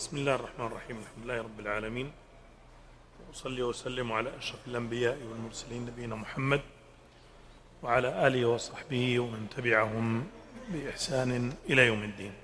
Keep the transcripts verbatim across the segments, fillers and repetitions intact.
بسم الله الرحمن الرحيم. الحمد لله رب العالمين، وأصلي وسلم على أشرف الأنبياء والمرسلين نبينا محمد وعلى آله وصحبه ومن تبعهم بإحسان إلى يوم الدين.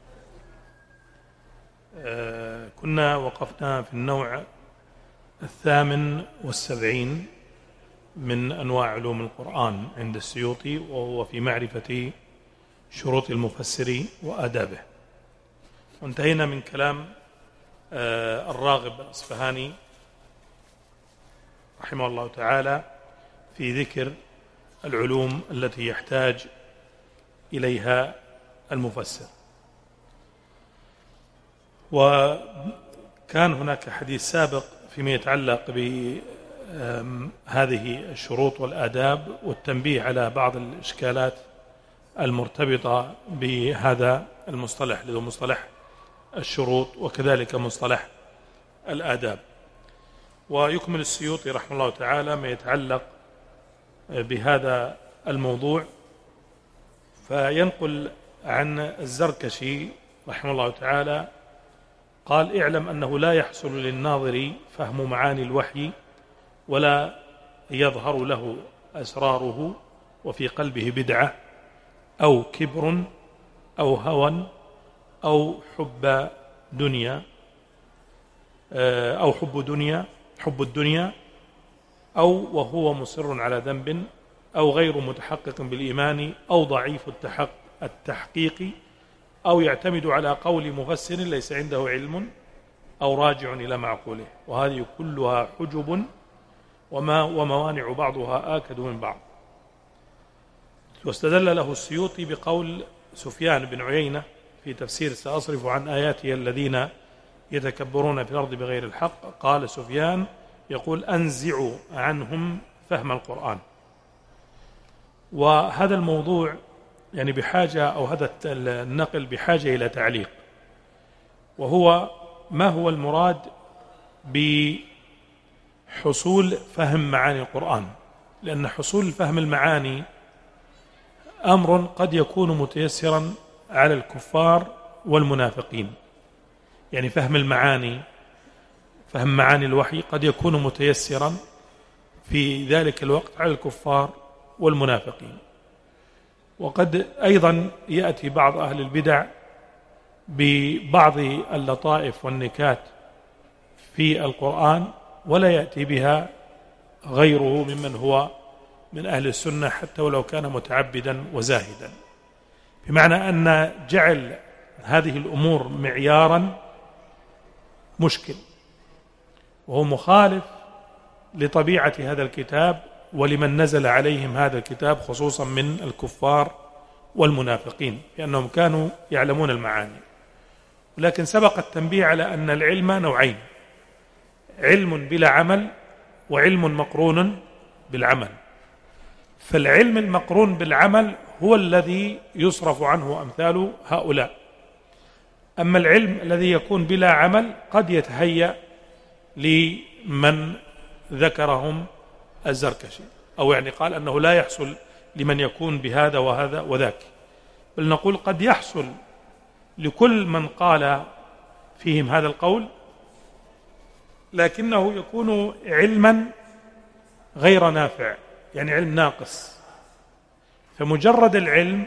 آه كنا وقفنا في النوع الثامن والسبعين من أنواع علوم القرآن عند السيوطي، وهو في معرفة شروط المفسر وآدابه، وانتهينا من كلام آه الراغب الأصفهاني رحمه الله تعالى في ذكر العلوم التي يحتاج إليها المفسر. وكان هناك حديث سابق فيما يتعلق بهذه الشروط والآداب والتنبيه على بعض الإشكالات المرتبطة بهذا المصطلح اللي هو مصطلح الشروط وكذلك مصطلح الآداب. ويكمل السيوطي رحمه الله تعالى ما يتعلق بهذا الموضوع، فينقل عن الزركشي رحمه الله تعالى قال: اعلم أنه لا يحصل للناظر فهم معاني الوحي ولا يظهر له أسراره، وفي قلبه بدعة أو كبر أو هوى أو حب دنيا أو حب دنيا حب الدنيا أو وهو مصر على ذنب أو غير متحقق بالإيمان أو ضعيف التحقيق أو يعتمد على قول مفسر ليس عنده علم أو راجع إلى معقوله، وهذه كلها حجب وما وموانع بعضها آكد من بعض. واستدل له السيوطي بقول سفيان بن عيينة في تفسير سأصرف عن آياتي الذين يتكبرون في الأرض بغير الحق. قال سفيان يقول: أنزع عنهم فهم القرآن. وهذا الموضوع يعني بحاجة، أو هذا النقل بحاجة إلى تعليق، وهو ما هو المراد بحصول فهم معاني القرآن؟ لأن حصول فهم المعاني أمر قد يكون متيسرا على الكفار والمنافقين. يعني فهم المعاني، فهم معاني الوحي قد يكون متيسرا في ذلك الوقت على الكفار والمنافقين. وقد أيضا يأتي بعض أهل البدع ببعض اللطائف والنكات في القرآن ولا يأتي بها غيره ممن هو من أهل السنة حتى ولو كان متعبدا وزاهدا، بمعنى أن جعل هذه الأمور معيارا مشكل، وهو مخالف لطبيعة هذا الكتاب ولمن نزل عليهم هذا الكتاب، خصوصا من الكفار والمنافقين، لأنهم كانوا يعلمون المعاني. ولكن سبق التنبيه على أن العلم نوعين: علم بلا عمل وعلم مقرون بالعمل. فالعلم المقرون بالعمل هو الذي يصرف عنه أمثال هؤلاء. أما العلم الذي يكون بلا عمل قد يتهيأ لمن ذكرهم الزركشي، أو يعني قال أنه لا يحصل لمن يكون بهذا وهذا وذاك، بل نقول قد يحصل لكل من قال فيهم هذا القول، لكنه يكون علما غير نافع، يعني علم ناقص. فمجرد العلم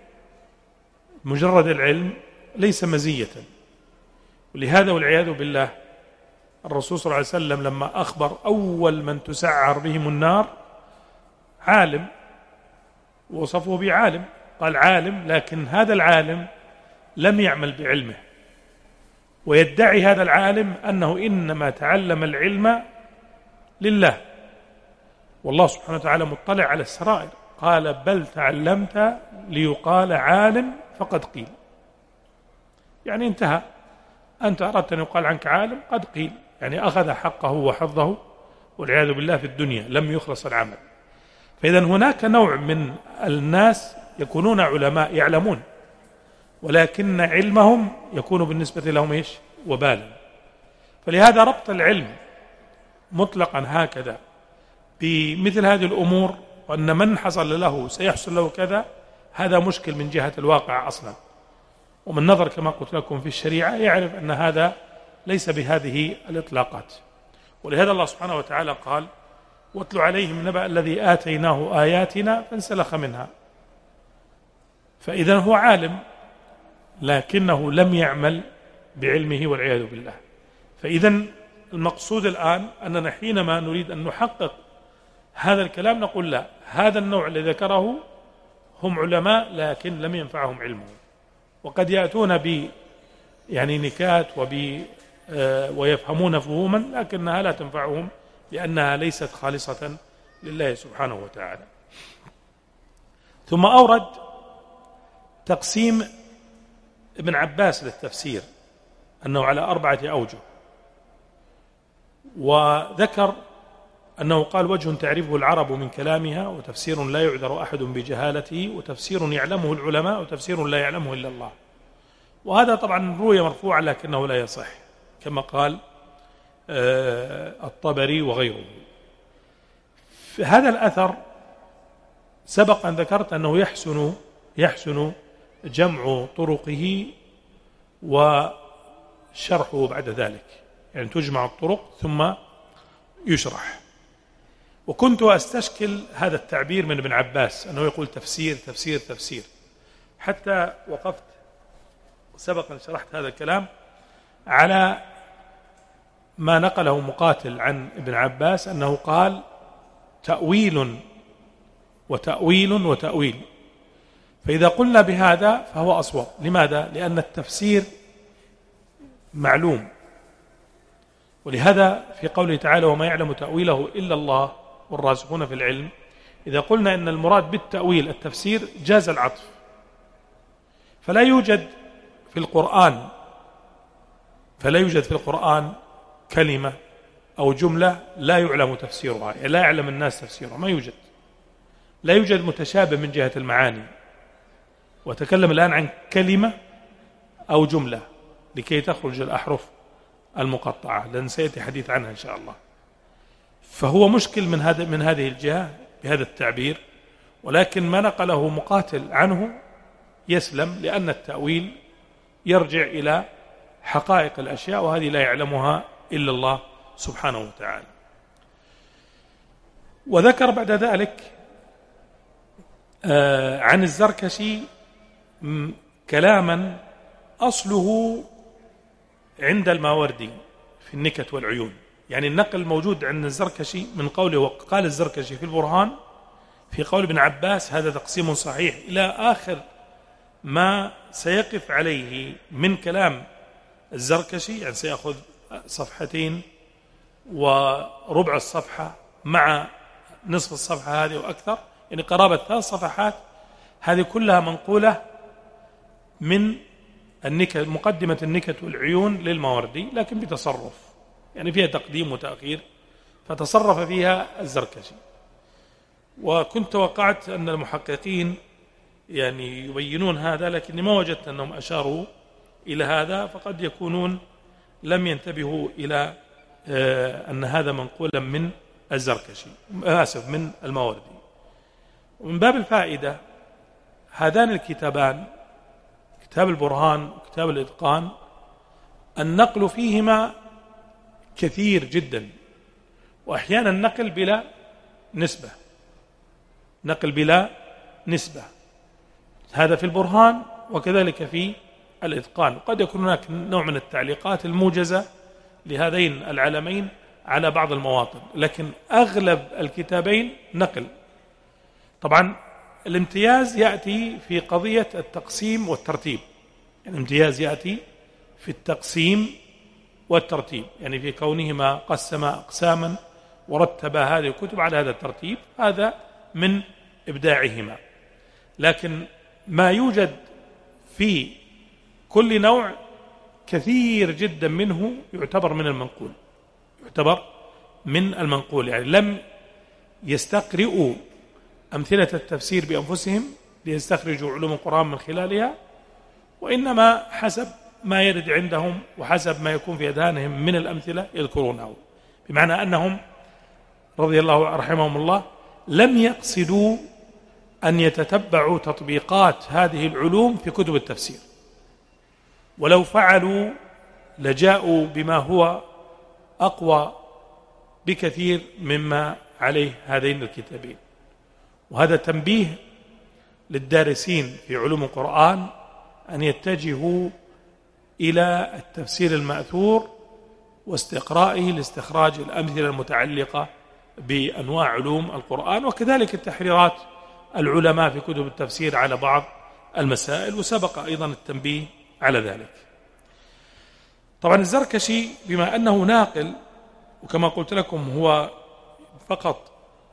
مجرد العلم ليس مزية. ولهذا والعياذ بالله الرسول صلى الله عليه وسلم لما أخبر أول من تسعر بهم النار عالم، وصفه بعالم، قال عالم، لكن هذا العالم لم يعمل بعلمه، ويدعي هذا العالم أنه إنما تعلم العلم لله، والله سبحانه وتعالى مطلع على السرائر. قال: بل تعلمت ليقال عالم فقد قيل. يعني انتهى، أنت أردت أن يقال عنك عالم، قد قيل، يعني أخذ حقه وحظه والعياذ بالله في الدنيا، لم يخلص العمل. فإذا هناك نوع من الناس يكونون علماء يعلمون، ولكن علمهم يكون بالنسبة لهم إيش؟ وبالا. فلهذا ربط العلم مطلقا هكذا بمثل هذه الأمور، وأن من حصل له سيحصل له كذا، هذا مشكل من جهة الواقع أصلا. ومن نظر كما قلت لكم في الشريعة يعرف أن هذا ليس بهذه الإطلاقات. ولهذا الله سبحانه وتعالى قال: واتل عليهم نبأ الذي آتيناه آياتنا فانسلخ منها. فإذا هو عالم لكنه لم يعمل بعلمه والعياذ بالله. فإذا المقصود الآن أننا حينما نريد أن نحقق هذا الكلام نقول لا، هذا النوع الذي ذكره هم علماء لكن لم ينفعهم علمه، وقد يأتون ب يعني نكات وب ويفهمون فهوما لكنها لا تنفعهم لأنها ليست خالصة لله سبحانه وتعالى. ثم أورد تقسيم ابن عباس للتفسير أنه على أربعة أوجه، وذكر أنه قال: وجه تعرفه العرب من كلامها، وتفسير لا يعذر أحد بجهالته، وتفسير يعلمه العلماء، وتفسير لا يعلمه إلا الله. وهذا طبعا روي مرفوعا لكنه لا يصح كما قال الطبري وغيره. في هذا الأثر سبق أن ذكرت أنه يحسن يحسن جمع طرقه وشرحه بعد ذلك، يعني تجمع الطرق ثم يشرح. وكنت أستشكل هذا التعبير من ابن عباس أنه يقول تفسير تفسير تفسير، حتى وقفت سبق أن شرحت هذا الكلام على ما نقله مقاتل عن ابن عباس أنه قال: تأويل وتأويل وتأويل. فإذا قلنا بهذا فهو أصوب. لماذا؟ لأن التفسير معلوم، ولهذا في قوله تعالى: وما يعلم تأويله إلا الله والراسخون في العلم، إذا قلنا إن المراد بالتأويل التفسير جاز العطف. فلا يوجد في القرآن فلا يوجد في القرآن كلمة أو جملة لا يعلم تفسيرها، يعني لا يعلم الناس تفسيرها، ما يوجد. لا يوجد متشابه من جهة المعاني. وتكلم الآن عن كلمة أو جملة لكي تخرج الأحرف المقطعة، لأن سيأتي حديث عنها إن شاء الله. فهو مشكل من هذا من هذه الجهة بهذا التعبير، ولكن ما نقله مقاتل عنه يسلم، لأن التأويل يرجع إلى حقائق الأشياء، وهذه لا يعلمها إلا الله سبحانه وتعالى. وذكر بعد ذلك عن الزركشي كلاما أصله عند الماوردي في النكت والعيون، يعني النقل موجود عند الزركشي من قوله، وقال الزركشي في البرهان في قول ابن عباس هذا تقسيم صحيح، إلى آخر ما سيقف عليه من كلام الزركشي، يعني سيأخذ صفحتين وربع الصفحة مع نصف الصفحة هذه وأكثر، يعني قرابة ثلاث صفحات، هذه كلها منقولة من النكت، مقدمة النكت والعيون للماوردي، لكن بتصرف، يعني فيها تقديم وتأخير، فتصرف فيها الزركشي. وكنت توقعت أن المحققين يعني يبينون هذا، لكني ما وجدت أنهم أشاروا إلى هذا، فقد يكونون لم ينتبهوا إلى أن هذا منقولا من الزركشي، آسف من الماوردي. ومن باب الفائدة هذان الكتابان، كتاب البرهان وكتاب الإتقان، النقل فيهما كثير جدا، وأحيانا نقل بلا نسبة نقل بلا نسبة هذا في البرهان وكذلك في الإتقان. قد يكون هناك نوع من التعليقات الموجزة لهذين العلمين على بعض المواطن، لكن أغلب الكتابين نقل. طبعا الامتياز يأتي في قضية التقسيم والترتيب، يعني الامتياز يأتي في التقسيم والترتيب، يعني في كونهما قسم أقساما ورتب هذه الكتب على هذا الترتيب، هذا من إبداعهما. لكن ما يوجد في كل نوع كثير جدا منه يعتبر من المنقول يعتبر من المنقول يعني لم يستقرئوا أمثلة التفسير بأنفسهم ليستخرجوا علوم القرآن من خلالها، وإنما حسب ما يرد عندهم وحسب ما يكون في أذهانهم من الأمثلة يذكرونه، بمعنى أنهم رضي الله رحمهم الله لم يقصدوا أن يتتبعوا تطبيقات هذه العلوم في كتب التفسير، ولو فعلوا لجاءوا بما هو أقوى بكثير مما عليه هذين الكتابين. وهذا تنبيه للدارسين في علوم القرآن أن يتجهوا إلى التفسير المأثور واستقرائه لاستخراج الأمثلة المتعلقة بأنواع علوم القرآن، وكذلك التحريرات العلماء في كتب التفسير على بعض المسائل، وسبق أيضا التنبيه على ذلك. طبعا الزركشي بما أنه ناقل، وكما قلت لكم هو فقط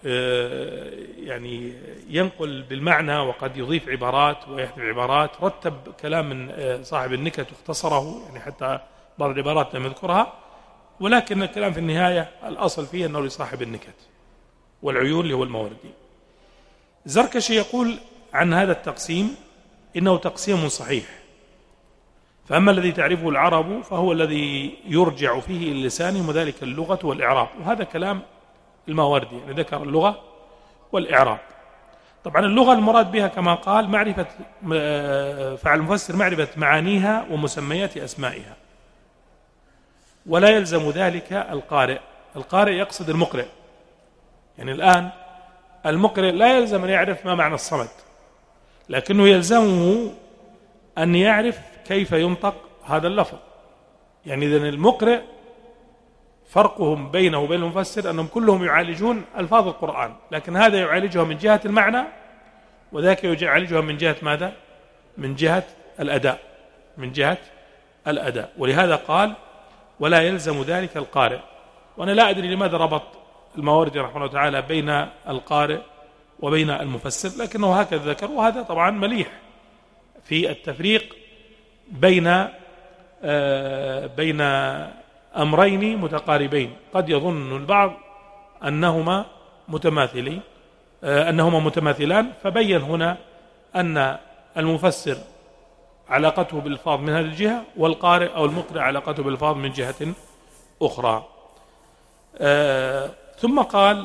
يعني ينقل بالمعنى وقد يضيف عبارات ويحذف عبارات، رتب كلام من صاحب النكت واختصره يعني حتى بعض العبارات لم يذكرها، ولكن الكلام في النهاية الأصل فيه أنه لصاحب النكت والعيون اللي هو الماوردي. الزركشي يقول عن هذا التقسيم إنه تقسيم صحيح، فأما الذي تعرفه العرب فهو الذي يرجع فيه إلى لسانهم وذلك اللغة والإعراب. وهذا كلام الماوردي، يعني ذكر اللغة والإعراب. طبعا اللغة المراد بها كما قال معرفة فعل المفسر معرفة معانيها ومسميات أسمائها، ولا يلزم ذلك القارئ. القارئ يقصد المقرئ، يعني الآن المقرئ لا يلزم أن يعرف ما معنى الصمد، لكنه يلزمه أن يعرف كيف ينطق هذا اللفظ. يعني إذن المقرئ فرقهم بينه وبين المفسر أنهم كلهم يعالجون ألفاظ القرآن، لكن هذا يعالجها من جهة المعنى وذاك يعالجها من جهة ماذا؟ من جهة الأداء، من جهة الأداء. ولهذا قال ولا يلزم ذلك القارئ. وأنا لا أدري لماذا ربط الماوردي رحمه الله تعالى بين القارئ وبين المفسر، لكنه هكذا ذكر. وهذا طبعا مليح في التفريق بين آه بين أمرين متقاربين. قد يظن البعض أنهما متماثلين آه أنهما متماثلان، فبين هنا أن المفسر علاقته بالألفاظ من هذه الجهة، والقارئ أو المقرئ علاقته بالألفاظ من جهة أخرى. آه ثم قال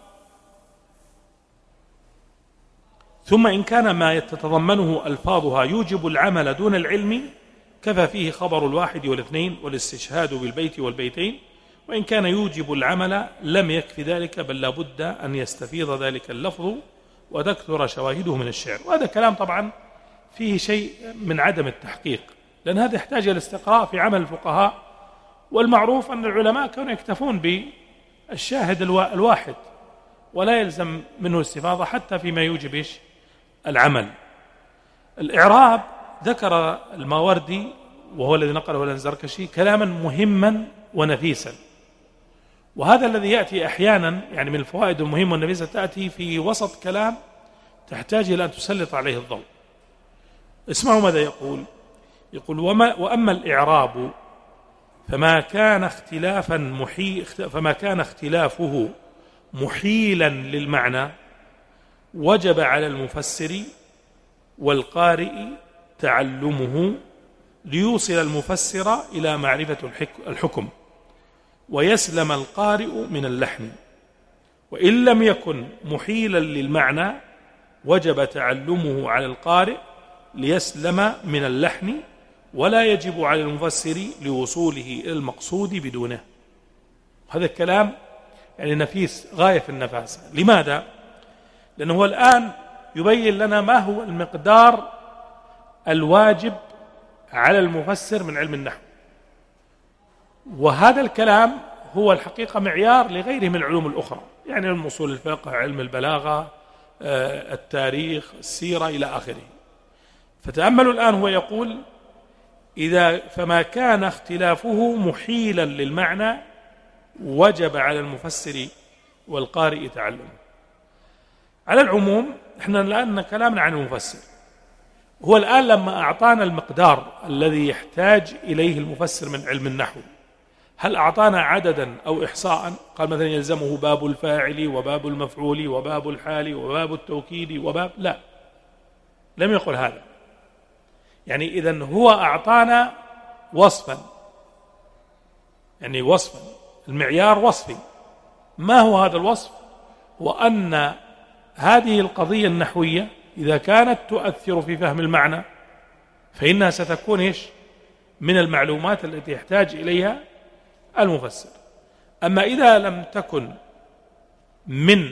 ثم إن كان ما تتضمنه ألفاظها يوجب العمل دون العلم كفى فيه خبر الواحد والاثنين والاستشهاد بالبيت والبيتين، وإن كان يوجب العمل لم يكفي ذلك، بل لابد أن يستفيض ذلك اللفظ وتكثر شواهده من الشعر. وهذا كلام طبعا فيه شيء من عدم التحقيق، لأن هذا يحتاج إلى الاستقراء في عمل الفقهاء، والمعروف أن العلماء كانوا يكتفون بالشاهد الواحد ولا يلزم منه الاستفاضة حتى فيما يوجب إيش؟ العمل. الإعراب ذكر الماوردي وهو الذي نقله الزركشي كلاما مهما ونفيسا، وهذا الذي يأتي أحيانا يعني من الفوائد المهمة والنفيسة تأتي في وسط كلام تحتاج إلى أن تسلط عليه الضوء. اسمعوا ماذا يقول. يقول وما وأما الإعراب فما كان اختلافا محي فما كان اختلافه محيلا للمعنى وجب على المفسر والقارئ تعلمه ليوصل المفسر إلى معرفة الحكم ويسلم القارئ من اللحن. وإن لم يكن محيلا للمعنى وجب تعلمه على القارئ ليسلم من اللحن، ولا يجب على المفسر لوصوله إلى المقصود بدونه. هذا الكلام يعني نفيس غاية في النفاسة. لماذا؟ لأنه هو الآن يبين لنا ما هو المقدار الواجب على المفسر من علم النحو، وهذا الكلام هو الحقيقة معيار لغيره من العلوم الأخرى، يعني علم أصول الفقه، علم البلاغة، التاريخ، السيرة إلى آخره. فتأملوا الآن هو يقول إذا فما كان اختلافه محيلا للمعنى وجب على المفسر والقارئ تعلمه. على العموم احنا الآن كلامنا عن المفسر، هو الآن لما أعطانا المقدار الذي يحتاج إليه المفسر من علم النحو، هل أعطانا عددا أو إحصاء؟ قال مثلا يلزمه باب الفاعل وباب المفعول وباب الحال وباب التوكيد وباب، لا، لم يقل هذا. يعني إذن هو أعطانا وصفا، يعني وصفا، المعيار وصفي. ما هو هذا الوصف؟ هو أن هذه القضية النحوية إذا كانت تؤثر في فهم المعنى فإنها ستكون إيش؟ من المعلومات التي يحتاج إليها المفسر. أما إذا لم تكن من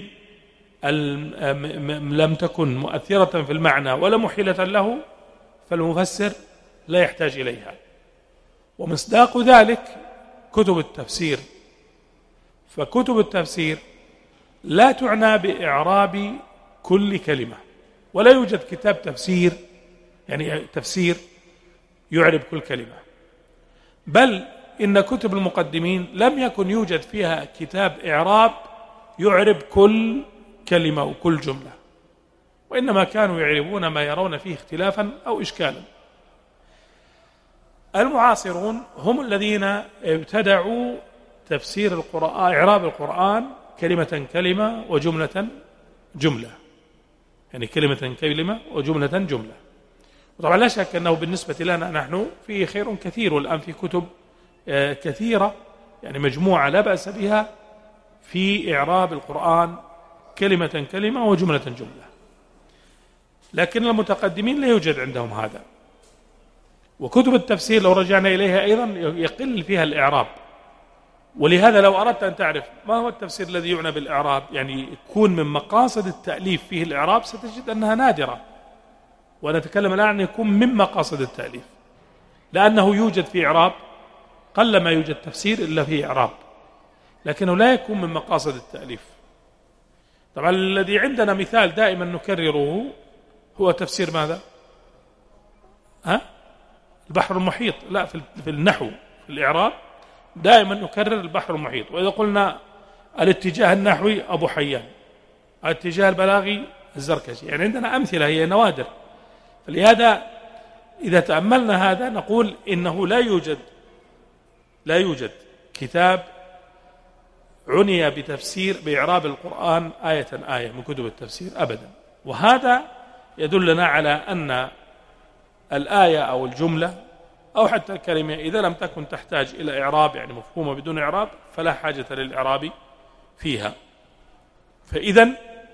لم تكن مؤثرة في المعنى ولا محيلة له فالمفسر لا يحتاج إليها. ومصداق ذلك كتب التفسير، فكتب التفسير لا تعنى بإعراب كل كلمة، ولا يوجد كتاب تفسير يعني تفسير يعرب كل كلمة، بل إن كتب المقدمين لم يكن يوجد فيها كتاب إعراب يعرب كل كلمة وكل جملة، وإنما كانوا يعربون ما يرون فيه اختلافا أو إشكالا. المعاصرون هم الذين ابتدعوا تفسير القرآن، إعراب القرآن كلمة كلمة وجملة جملة، يعني كلمة كلمة وجملة جملة. وطبعا لا شك أنه بالنسبة لنا نحن فيه خير كثير، والآن في كتب كثيرة يعني مجموعة لا بأس بها في إعراب القرآن كلمة كلمة وجملة جملة، لكن المتقدمين لا يوجد عندهم هذا. وكتب التفسير لو رجعنا إليها أيضا يقل فيها الإعراب، ولهذا لو أردت أن تعرف ما هو التفسير الذي يعنى بالإعراب، يعني يكون من مقاصد التأليف فيه الإعراب، ستجد أنها نادرة. ونتكلم الآن أن يكون من مقاصد التأليف، لأنه يوجد في إعراب، قل ما يوجد تفسير إلا فيه إعراب، لكنه لا يكون من مقاصد التأليف. طبعا الذي عندنا مثال دائما نكرره هو تفسير ماذا؟ ها؟ البحر المحيط. لا، في النحو في الإعراب دائما نكرر البحر المحيط. وإذا قلنا الاتجاه النحوي أبو حيان، الاتجاه البلاغي الزركشي، يعني عندنا أمثلة هي نوادر. فلهذا إذا تأملنا هذا نقول إنه لا يوجد لا يوجد كتاب عني بتفسير بإعراب القرآن آية آية من كتب التفسير أبدا. وهذا يدلنا على أن الآية أو الجملة أو حتى الكلمة إذا لم تكن تحتاج إلى إعراب، يعني مفهومة بدون إعراب، فلا حاجة للإعراب فيها. فإذا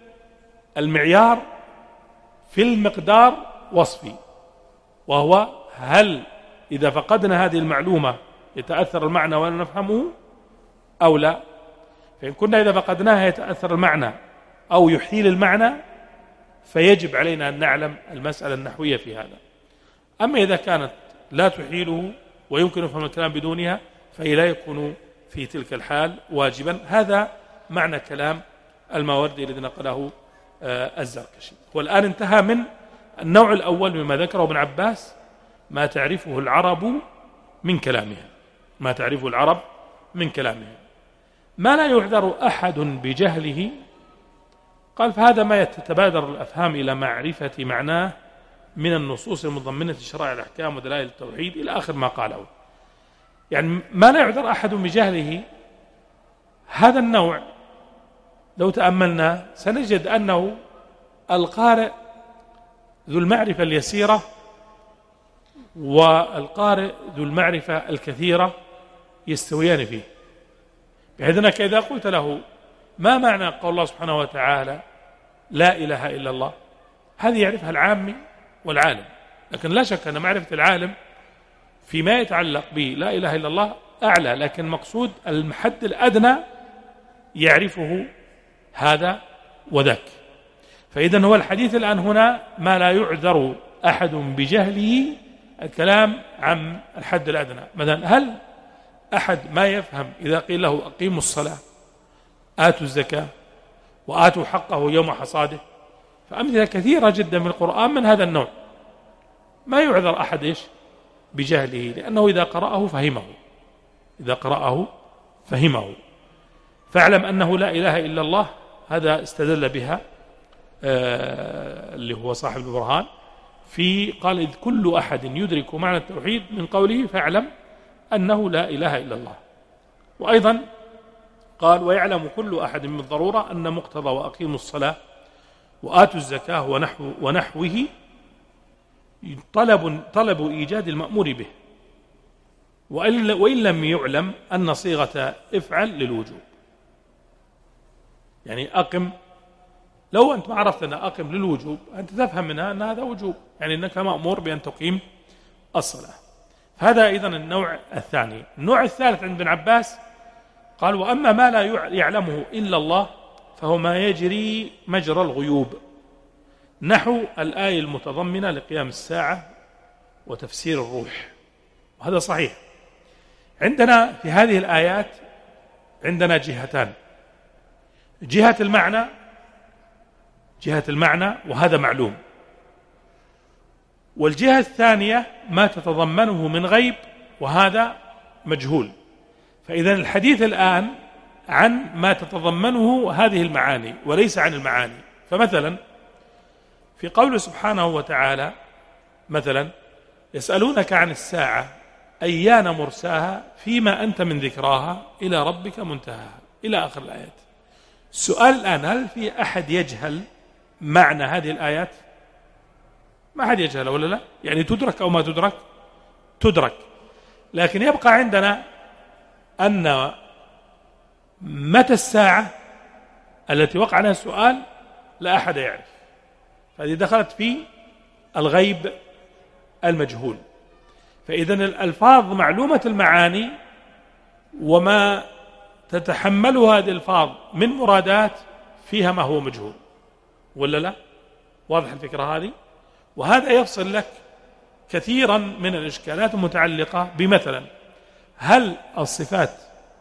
المعيار في المقدار وصفي، وهو هل إذا فقدنا هذه المعلومة يتأثر المعنى ولا نفهمه أو لا. فإن كنا إذا فقدناها يتأثر المعنى أو يحيل المعنى فيجب علينا أن نعلم المسألة النحوية في هذا. أما إذا كانت لا تحيله ويمكن فهم الكلام بدونها فهي لا يكون في تلك الحال واجبا. هذا معنى كلام الماوردي الذي نقله الزركشي. والآن انتهى من النوع الأول مما ذكره ابن عباس، ما تعرفه العرب من كلامها، ما تعرفه العرب من كلامها. ما لا يعذر أحد بجهله، قال فهذا ما يتبادر الأفهام إلى معرفة معناه من النصوص المضمنة شرائع الأحكام ودلائل التوحيد إلى آخر ما قاله. يعني ما لا يعذر أحد بجهله، هذا النوع لو تأملنا سنجد أنه القارئ ذو المعرفة اليسيرة والقارئ ذو المعرفة الكثيرة يستويان فيه، بحيث أنك إذا قلت له ما معنى قول الله سبحانه وتعالى لا إله إلا الله، هذه يعرفها العامي والعالم. لكن لا شك أن معرفة العالم فيما يتعلق به لا إله إلا الله أعلى، لكن مقصود المحد الأدنى يعرفه هذا وذاك. فإذا هو الحديث الآن هنا ما لا يعذر أحد بجهله، الكلام عن الحد الأدنى. مثلا هل أحد ما يفهم إذا قيل له أقيموا الصلاة آتوا الزكاة وآتوا حقه يوم حصاده؟ فأمثلة كثيرة جدا من القرآن من هذا النوع. ما يعذر أحد إيش بجهله، لأنه إذا قرأه فهمه، إذا قرأه فهمه. فاعلم أنه لا إله إلا الله، هذا استدل بها آه اللي هو صاحب البرهان في قال إذ كل أحد يدرك معنى التوحيد من قوله فاعلم أنه لا إله إلا الله. وأيضا قال ويعلم كل أحد من ضرورة أن مقتضى وأقيموا الصلاة وآتوا الزكاة ونحو ونحوه طلب, طلب إيجاد المأمور به، وإن لم يعلم أن صيغة افعل للوجوب. يعني أقم، لو أنت ما عرفت أن أقم للوجوب أنت تفهم منها أن هذا وجوب، يعني أنك مأمور بأن تقيم الصلاة. هذا أيضا النوع الثاني. النوع الثالث عند ابن عباس قال: وأما ما لا يعلمه إلا الله فهو ما يجري مجرى الغيوب، نحو الآية المتضمنة لقيام الساعة وتفسير الروح. وهذا صحيح. عندنا في هذه الآيات عندنا جهتان: جهة المعنى جهة المعنى وهذا معلوم، والجهة الثانية ما تتضمنه من غيب وهذا مجهول. فإذا الحديث الآن عن ما تتضمنه هذه المعاني وليس عن المعاني. فمثلا في قوله سبحانه وتعالى مثلا: يسألونك عن الساعة أيان مرساها فيما أنت من ذكراها إلى ربك منتهاها، إلى آخر الآيات. السؤال الآن: هل في أحد يجهل معنى هذه الآيات؟ ما أحد يجهل ولا لا؟ يعني تدرك أو ما تدرك؟ تدرك. لكن يبقى عندنا أن متى الساعة التي وقع عنها السؤال لا أحد يعرف، فهذه دخلت في الغيب المجهول. فإذا الألفاظ معلومة المعاني وما تتحمله هذه الألفاظ من مرادات فيها ما هو مجهول، ولا لا؟ واضح الفكرة هذه؟ وهذا يفصل لك كثيرا من الإشكالات المتعلقة بمثلا هل الصفات،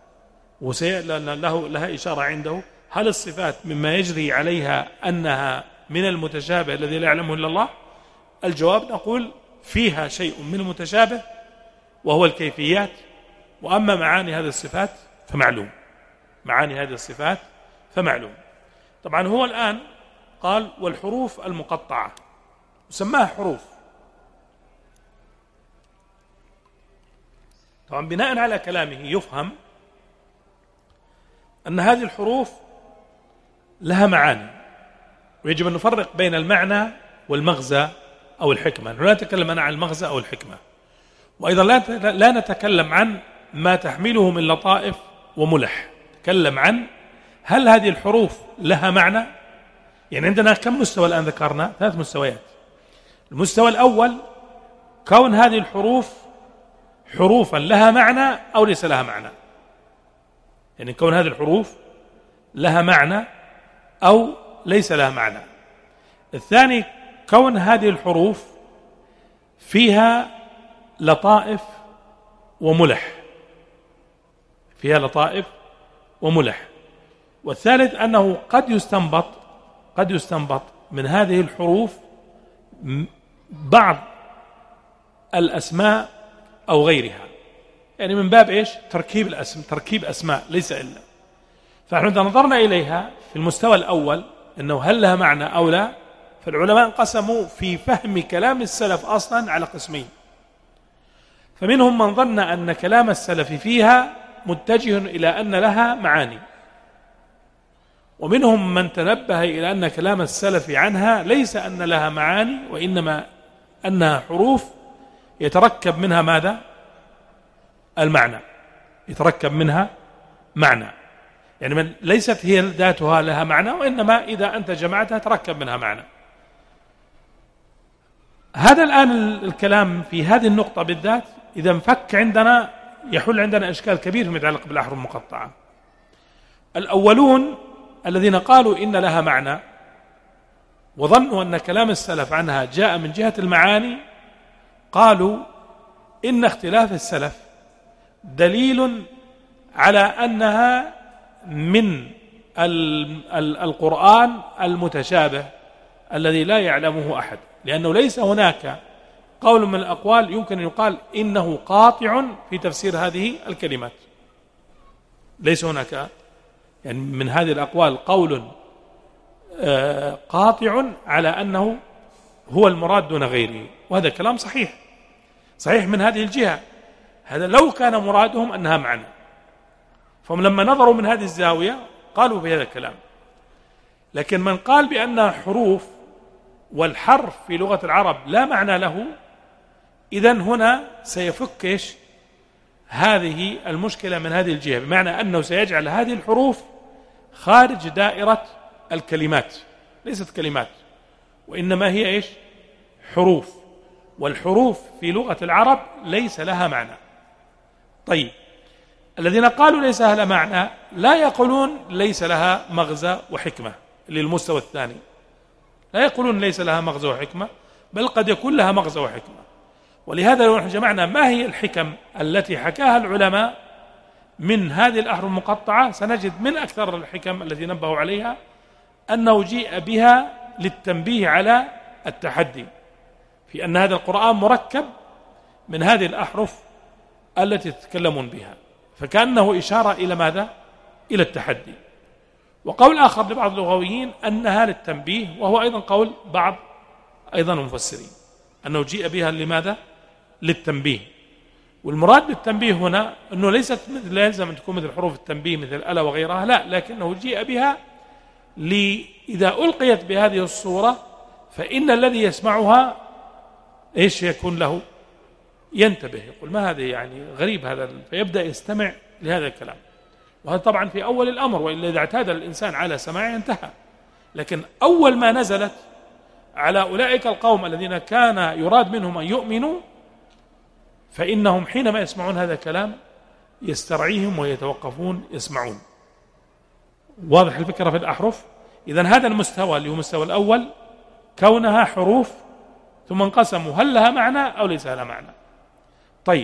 وله لها إشارة عنده، هل الصفات مما يجري عليها أنها من المتشابه الذي لا يعلمه إلا الله؟ الجواب نقول فيها شيء من المتشابه وهو الكيفيات، وأما معاني هذه الصفات فمعلوم. معاني هذه الصفات فمعلوم. طبعا هو الآن قال: والحروف المقطعة، وسماها حروف. طبعا بناء على كلامه يفهم أن هذه الحروف لها معاني، ويجب أن نفرق بين المعنى والمغزى أو الحكمة. لا نتكلم أنا عن المغزى أو الحكمة، وأيضا لا نتكلم عن ما تحمله من لطائف وملح. نتكلم عن هل هذه الحروف لها معنى. يعني عندنا كم مستوى الآن ذكرنا؟ ثلاث مستويات. المستوى الأول كون هذه الحروف حروفا لها معنى أو ليس لها معنى، يعني كون هذه الحروف لها معنى أو ليس لها معنى. الثاني كون هذه الحروف فيها لطائف وملح، فيها لطائف وملح. والثالث أنه قد يستنبط قد يستنبط من هذه الحروف بعض الأسماء أو غيرها، يعني من باب إيش؟ تركيب الأسم تركيب أسماء ليس إلا. فنحن إذا نظرنا إليها في المستوى الأول أنه هل لها معنى أو لا، فالعلماء انقسموا في فهم كلام السلف أصلا على قسمين. فمنهم من ظن أن كلام السلف فيها متجه إلى أن لها معاني، ومنهم من تنبه إلى أن كلام السلف عنها ليس أن لها معاني، وإنما أنها حروف يتركب منها ماذا؟ المعنى، يتركب منها معنى، يعني من ليست هي ذاتها لها معنى، وإنما إذا أنت جمعتها تركب منها معنى. هذا الآن الكلام في هذه النقطة بالذات إذا انفك عندنا يحل عندنا إشكال كبير فيما يتعلق بالأحرف المقطعة. الأولون الذين قالوا إن لها معنى وظنوا أن كلام السلف عنها جاء من جهة المعاني، قالوا إن اختلاف السلف دليل على أنها من القرآن المتشابه الذي لا يعلمه أحد، لأنه ليس هناك قول من الأقوال يمكن أن يقال إنه قاطع في تفسير هذه الكلمات. ليس هناك يعني من هذه الأقوال قول قاطع على أنه هو المراد دون غيره، وهذا كلام صحيح صحيح من هذه الجهة. هذا لو كان مرادهم أنها معنى، فهم لما نظروا من هذه الزاوية قالوا بهذا الكلام. لكن من قال بأنها حروف والحرف في لغة العرب لا معنى له، إذن هنا سيفك إيش هذه المشكلة من هذه الجهة، بمعنى أنه سيجعل هذه الحروف خارج دائرة الكلمات، ليست كلمات وإنما هي إيش حروف. والحروف في لغة العرب ليس لها معنى. طيب، الذين قالوا ليس لها معنى لا يقولون ليس لها مغزى وحكمة للمستوى الثاني، لا يقولون ليس لها مغزى وحكمة، بل قد يكون لها مغزى وحكمة. ولهذا لو نحن جمعنا ما هي الحكم التي حكاها العلماء من هذه الأحرف المقطعة سنجد من أكثر الحكم التي نبهوا عليها أنه جيء بها للتنبيه على التحدي في أن هذا القرآن مركب من هذه الأحرف التي تتكلمون بها، فكأنه إشارة إلى ماذا؟ إلى التحدي. وقول آخر لبعض اللغويين أنها للتنبيه، وهو أيضا قول بعض أيضا المفسرين أنه جيء بها لماذا؟ للتنبيه. والمراد بالتنبيه هنا أنه ليست مثل لا يلزم أن تكون مثل حروف التنبيه مثل الألا وغيرها، لا، لكنه جيء بها إذا ألقيت بهذه الصورة فإن الذي يسمعها إيش يكون له؟ ينتبه، يقول ما هذا يعني غريب هذا، فيبدأ يستمع لهذا الكلام. وهذا طبعا في أول الأمر، وإلا إذا اعتاد الإنسان على سماعه انتهى. لكن أول ما نزلت على أولئك القوم الذين كان يراد منهم أن يؤمنوا، فإنهم حينما يسمعون هذا الكلام يسترعيهم ويتوقفون يسمعون. واضح الفكرة في الأحرف؟ إذن هذا المستوى اللي هو المستوى الأول كونها حروف ثم انقسموا هل لها معنى أو ليس لها معنى. طيب،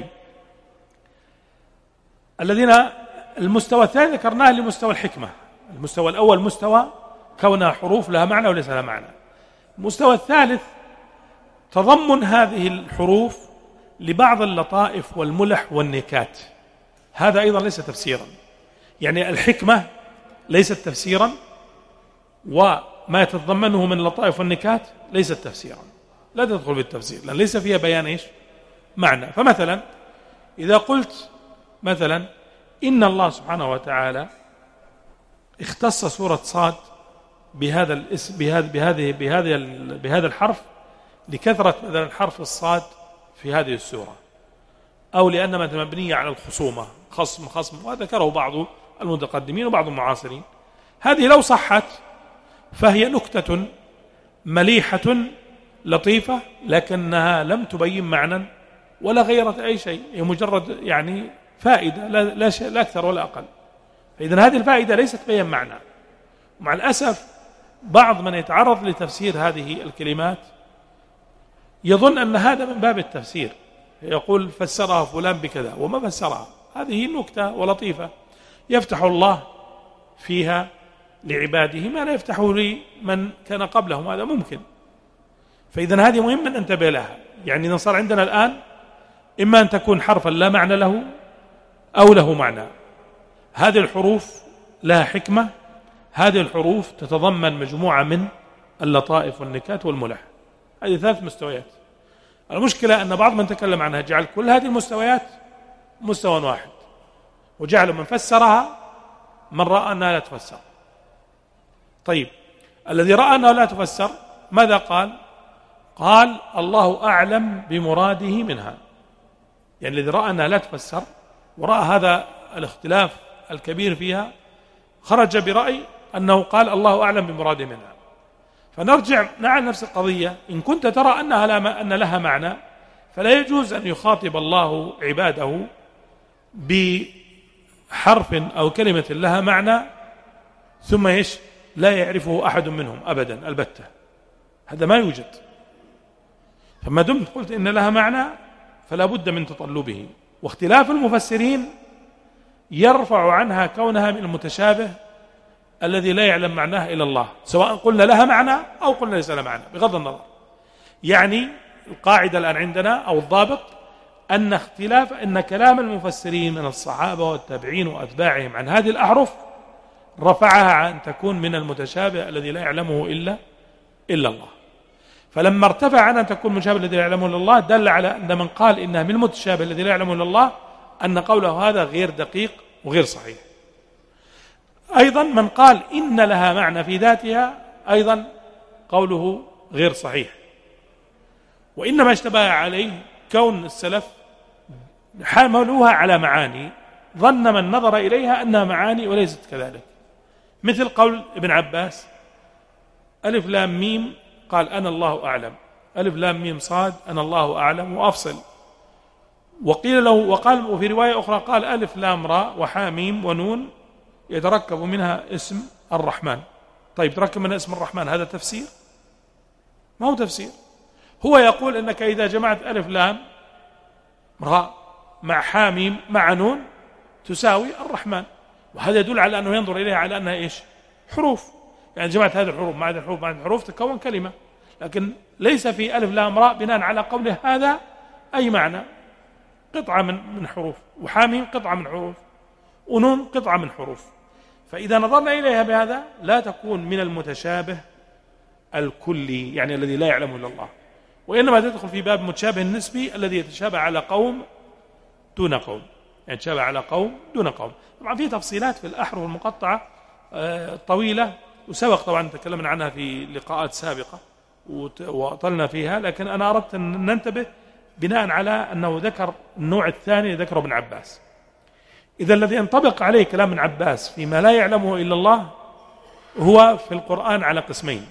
الذين المستوى الثاني ذكرناه لمستوى الحكمة. المستوى الأول مستوى كونها حروف لها معنى وليس لها معنى. المستوى الثالث تضمن هذه الحروف لبعض اللطائف والملح والنكات، هذا أيضا ليس تفسيرا. يعني الحكمة ليست تفسيرا، وما يتضمنه من اللطائف والنكات ليست تفسيرا، لا تدخل في التفسير لأن ليس فيها بيان إيش؟ معنى. فمثلا إذا قلت مثلا إن الله سبحانه وتعالى اختص سورة صاد بهذا الاسم بهذا بهذه بهذه بهذا الحرف لكثرة مثلا حرف الصاد في هذه السورة، أو لأنها مبنية على الخصومة، خصم خصم، وذكره بعض المتقدمين وبعض المعاصرين. هذه لو صحت فهي نكتة مليحة لطيفة، لكنها لم تبين معنى ولا غيرت أي شيء، هي مجرد يعني فائدة لا, لا, شيء لا أكثر ولا أقل. فإذن هذه الفائدة ليست بيان معنى. ومع الأسف بعض من يتعرض لتفسير هذه الكلمات يظن أن هذا من باب التفسير، يقول فسرها فلان بكذا وما فسرها. هذه نكتة ولطيفة يفتح الله فيها لعباده ما لا يفتحه لمن كان قبلهم، هذا ممكن. فإذن هذه مهم أن ننتبه لها. يعني نصار عندنا الآن إما أن تكون حرفا لا معنى له أو له معنى. هذه الحروف لها حكمة، هذه الحروف تتضمن مجموعة من اللطائف والنكات والملح. هذه ثلاث مستويات. المشكلة أن بعض من تكلم عنها جعل كل هذه المستويات مستوى واحد، وجعل من فسرها من رأى أنها لا تفسر. طيب، الذي رأى أنها لا تفسر ماذا قال؟ قال الله أعلم بمراده منها. يعني الذي رأى أنها لا تفسر ورأى هذا الاختلاف الكبير فيها خرج برأي أنه قال الله أعلم بمراده منها. فنرجع نعم نفس القضية، إن كنت ترى أنها لا أن لها معنى فلا يجوز أن يخاطب الله عباده بحرف أو كلمة لها معنى ثم إيش لا يعرفه أحد منهم أبدا البتة، هذا ما يوجد. فما دمت قلت إن لها معنى فلا بد من تطلبه. واختلاف المفسرين يرفع عنها كونها من المتشابه الذي لا يعلم معناه إلا الله، سواء قلنا لها معنى أو قلنا ليس لها معنى بغض النظر. يعني القاعدة الآن عندنا أو الضابط أن اختلاف أن كلام المفسرين من الصحابة والتابعين وأتباعهم عن هذه الأحرف رفعها عن تكون من المتشابه الذي لا يعلمه إلا إلا الله. فلما ارتفع عنها أن تكون متشابه الذي لا يعلمه إلا الله دل على أن من قال إنها من المتشابه الذي لا يعلمه إلا الله أن قوله هذا غير دقيق وغير صحيح. أيضا من قال إن لها معنى في ذاتها أيضا قوله غير صحيح. وإنما اشتبه عليه كون السلف حملوها على معاني، ظن من نظر إليها أنها معاني وليست كذلك، مثل قول ابن عباس ألف لام ميم قال أنا الله أعلم، ألف لام ميم صاد أنا الله أعلم وأفصل. وقيل له وقال وفي رواية أخرى قال ألف لام راء وحاميم ونون يتركب منها اسم الرحمن. طيب تركب منها اسم الرحمن، هذا تفسير؟ ما هو تفسير. هو يقول أنك إذا جمعت ألف لام راء مع حاميم مع نون تساوي الرحمن، وهذا يدل على أنه ينظر إليها على أنها إيش؟ حروف. يعني جمعت هذه الحروف مع هذه الحروف مع هذه الحروف تكون كلمة، لكن ليس في ألف لام راء بناء على قوله هذا أي معنى، قطعة من من حروف، وحاميم قطعة من حروف، ونون قطعة من حروف. فإذا نظرنا إليها بهذا لا تكون من المتشابه الكلي، يعني الذي لا يعلمه إلا الله، وإنما تدخل في باب متشابه النسبي الذي يتشابه على قوم دون قوم، يعني يتشابه على قوم دون قوم. طبعا في تفصيلات في الأحرف المقطعة طويلة، وسبق طبعا تكلمنا عنها في لقاءات سابقة وأطلنا فيها، لكن أنا أردت أن ننتبه بناء على أنه ذكر النوع الثاني ذكره ابن عباس. إذا الذي ينطبق عليه كلام ابن عباس فيما لا يعلمه إلا الله هو في القرآن على قسمين: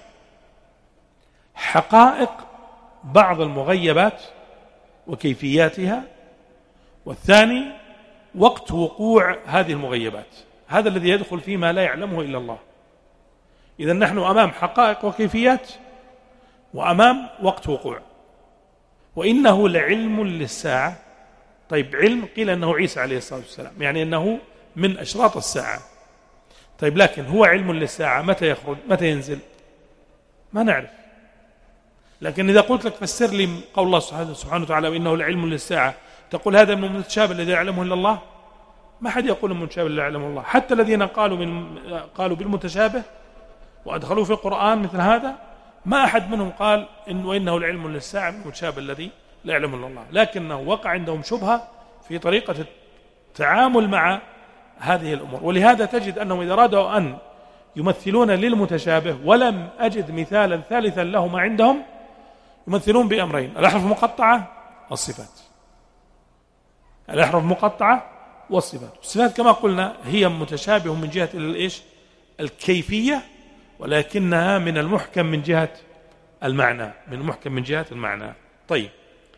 حقائق بعض المغيبات وكيفياتها، والثاني وقت وقوع هذه المغيبات، هذا الذي يدخل فيما لا يعلمه إلا الله. إذا نحن أمام حقائق وكيفيات وأمام وقت وقوع. وإنه لعلم للساعة. طيب علم قيل أنه عيسى عليه الصلاة والسلام، يعني أنه من أشراط الساعة. طيب لكن هو علم للساعة، متى يخرج متى ينزل ما نعرف. لكن إذا قلت لك فسر لي قول الله سبحانه وتعالى وإنه لعلم للساعة، تقول هذا من المتشابه الذي يعلمه إلا الله؟ ما حد يقول من المتشابه الذي يعلمه الله. حتى الذين قالوا من قالوا بالمتشابه وأدخلوه في القرآن مثل هذا، ما أحد منهم قال إن وإنه العلم للساعة من المتشابه الذي لا يعلمه إلا الله، لكنه وقع عندهم شبهة في طريقة التعامل مع هذه الأمور. ولهذا تجد أنهم إذا أرادوا أن يمثلون للمتشابه ولم أجد مثالا ثالثا لهما عندهم، يمثلون بأمرين: الأحرف المقطعة والصفات. الأحرف المقطعة والصفات. الصفات كما قلنا هي متشابه من جهة الإيش؟ الكيفية، ولكنها من المحكم من جهة المعنى، من المحكم من جهة المعنى. طيب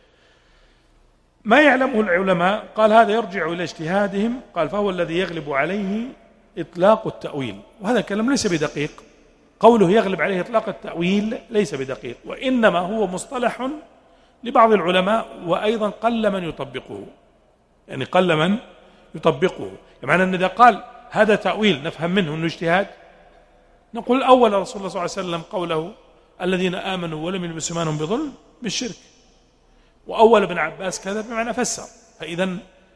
ما يعلمه العلماء قال هذا يرجع إلى اجتهادهم، قال فهو الذي يغلب عليه إطلاق التأويل. وهذا كلام ليس بدقيق، قوله يغلب عليه إطلاق التأويل ليس بدقيق، وإنما هو مصطلح لبعض العلماء، وأيضا قل من يطبقه، يعني قل من يطبقه. يعني أن إذا قال هذا تأويل نفهم منه أنه اجتهاد، نقول أول رسول الله صلى الله عليه وسلم قوله الذين آمنوا ولم يلبسوا إيمانهم بظلم بالشرك، وأول ابن عباس كذا بمعنى فسر. فإذا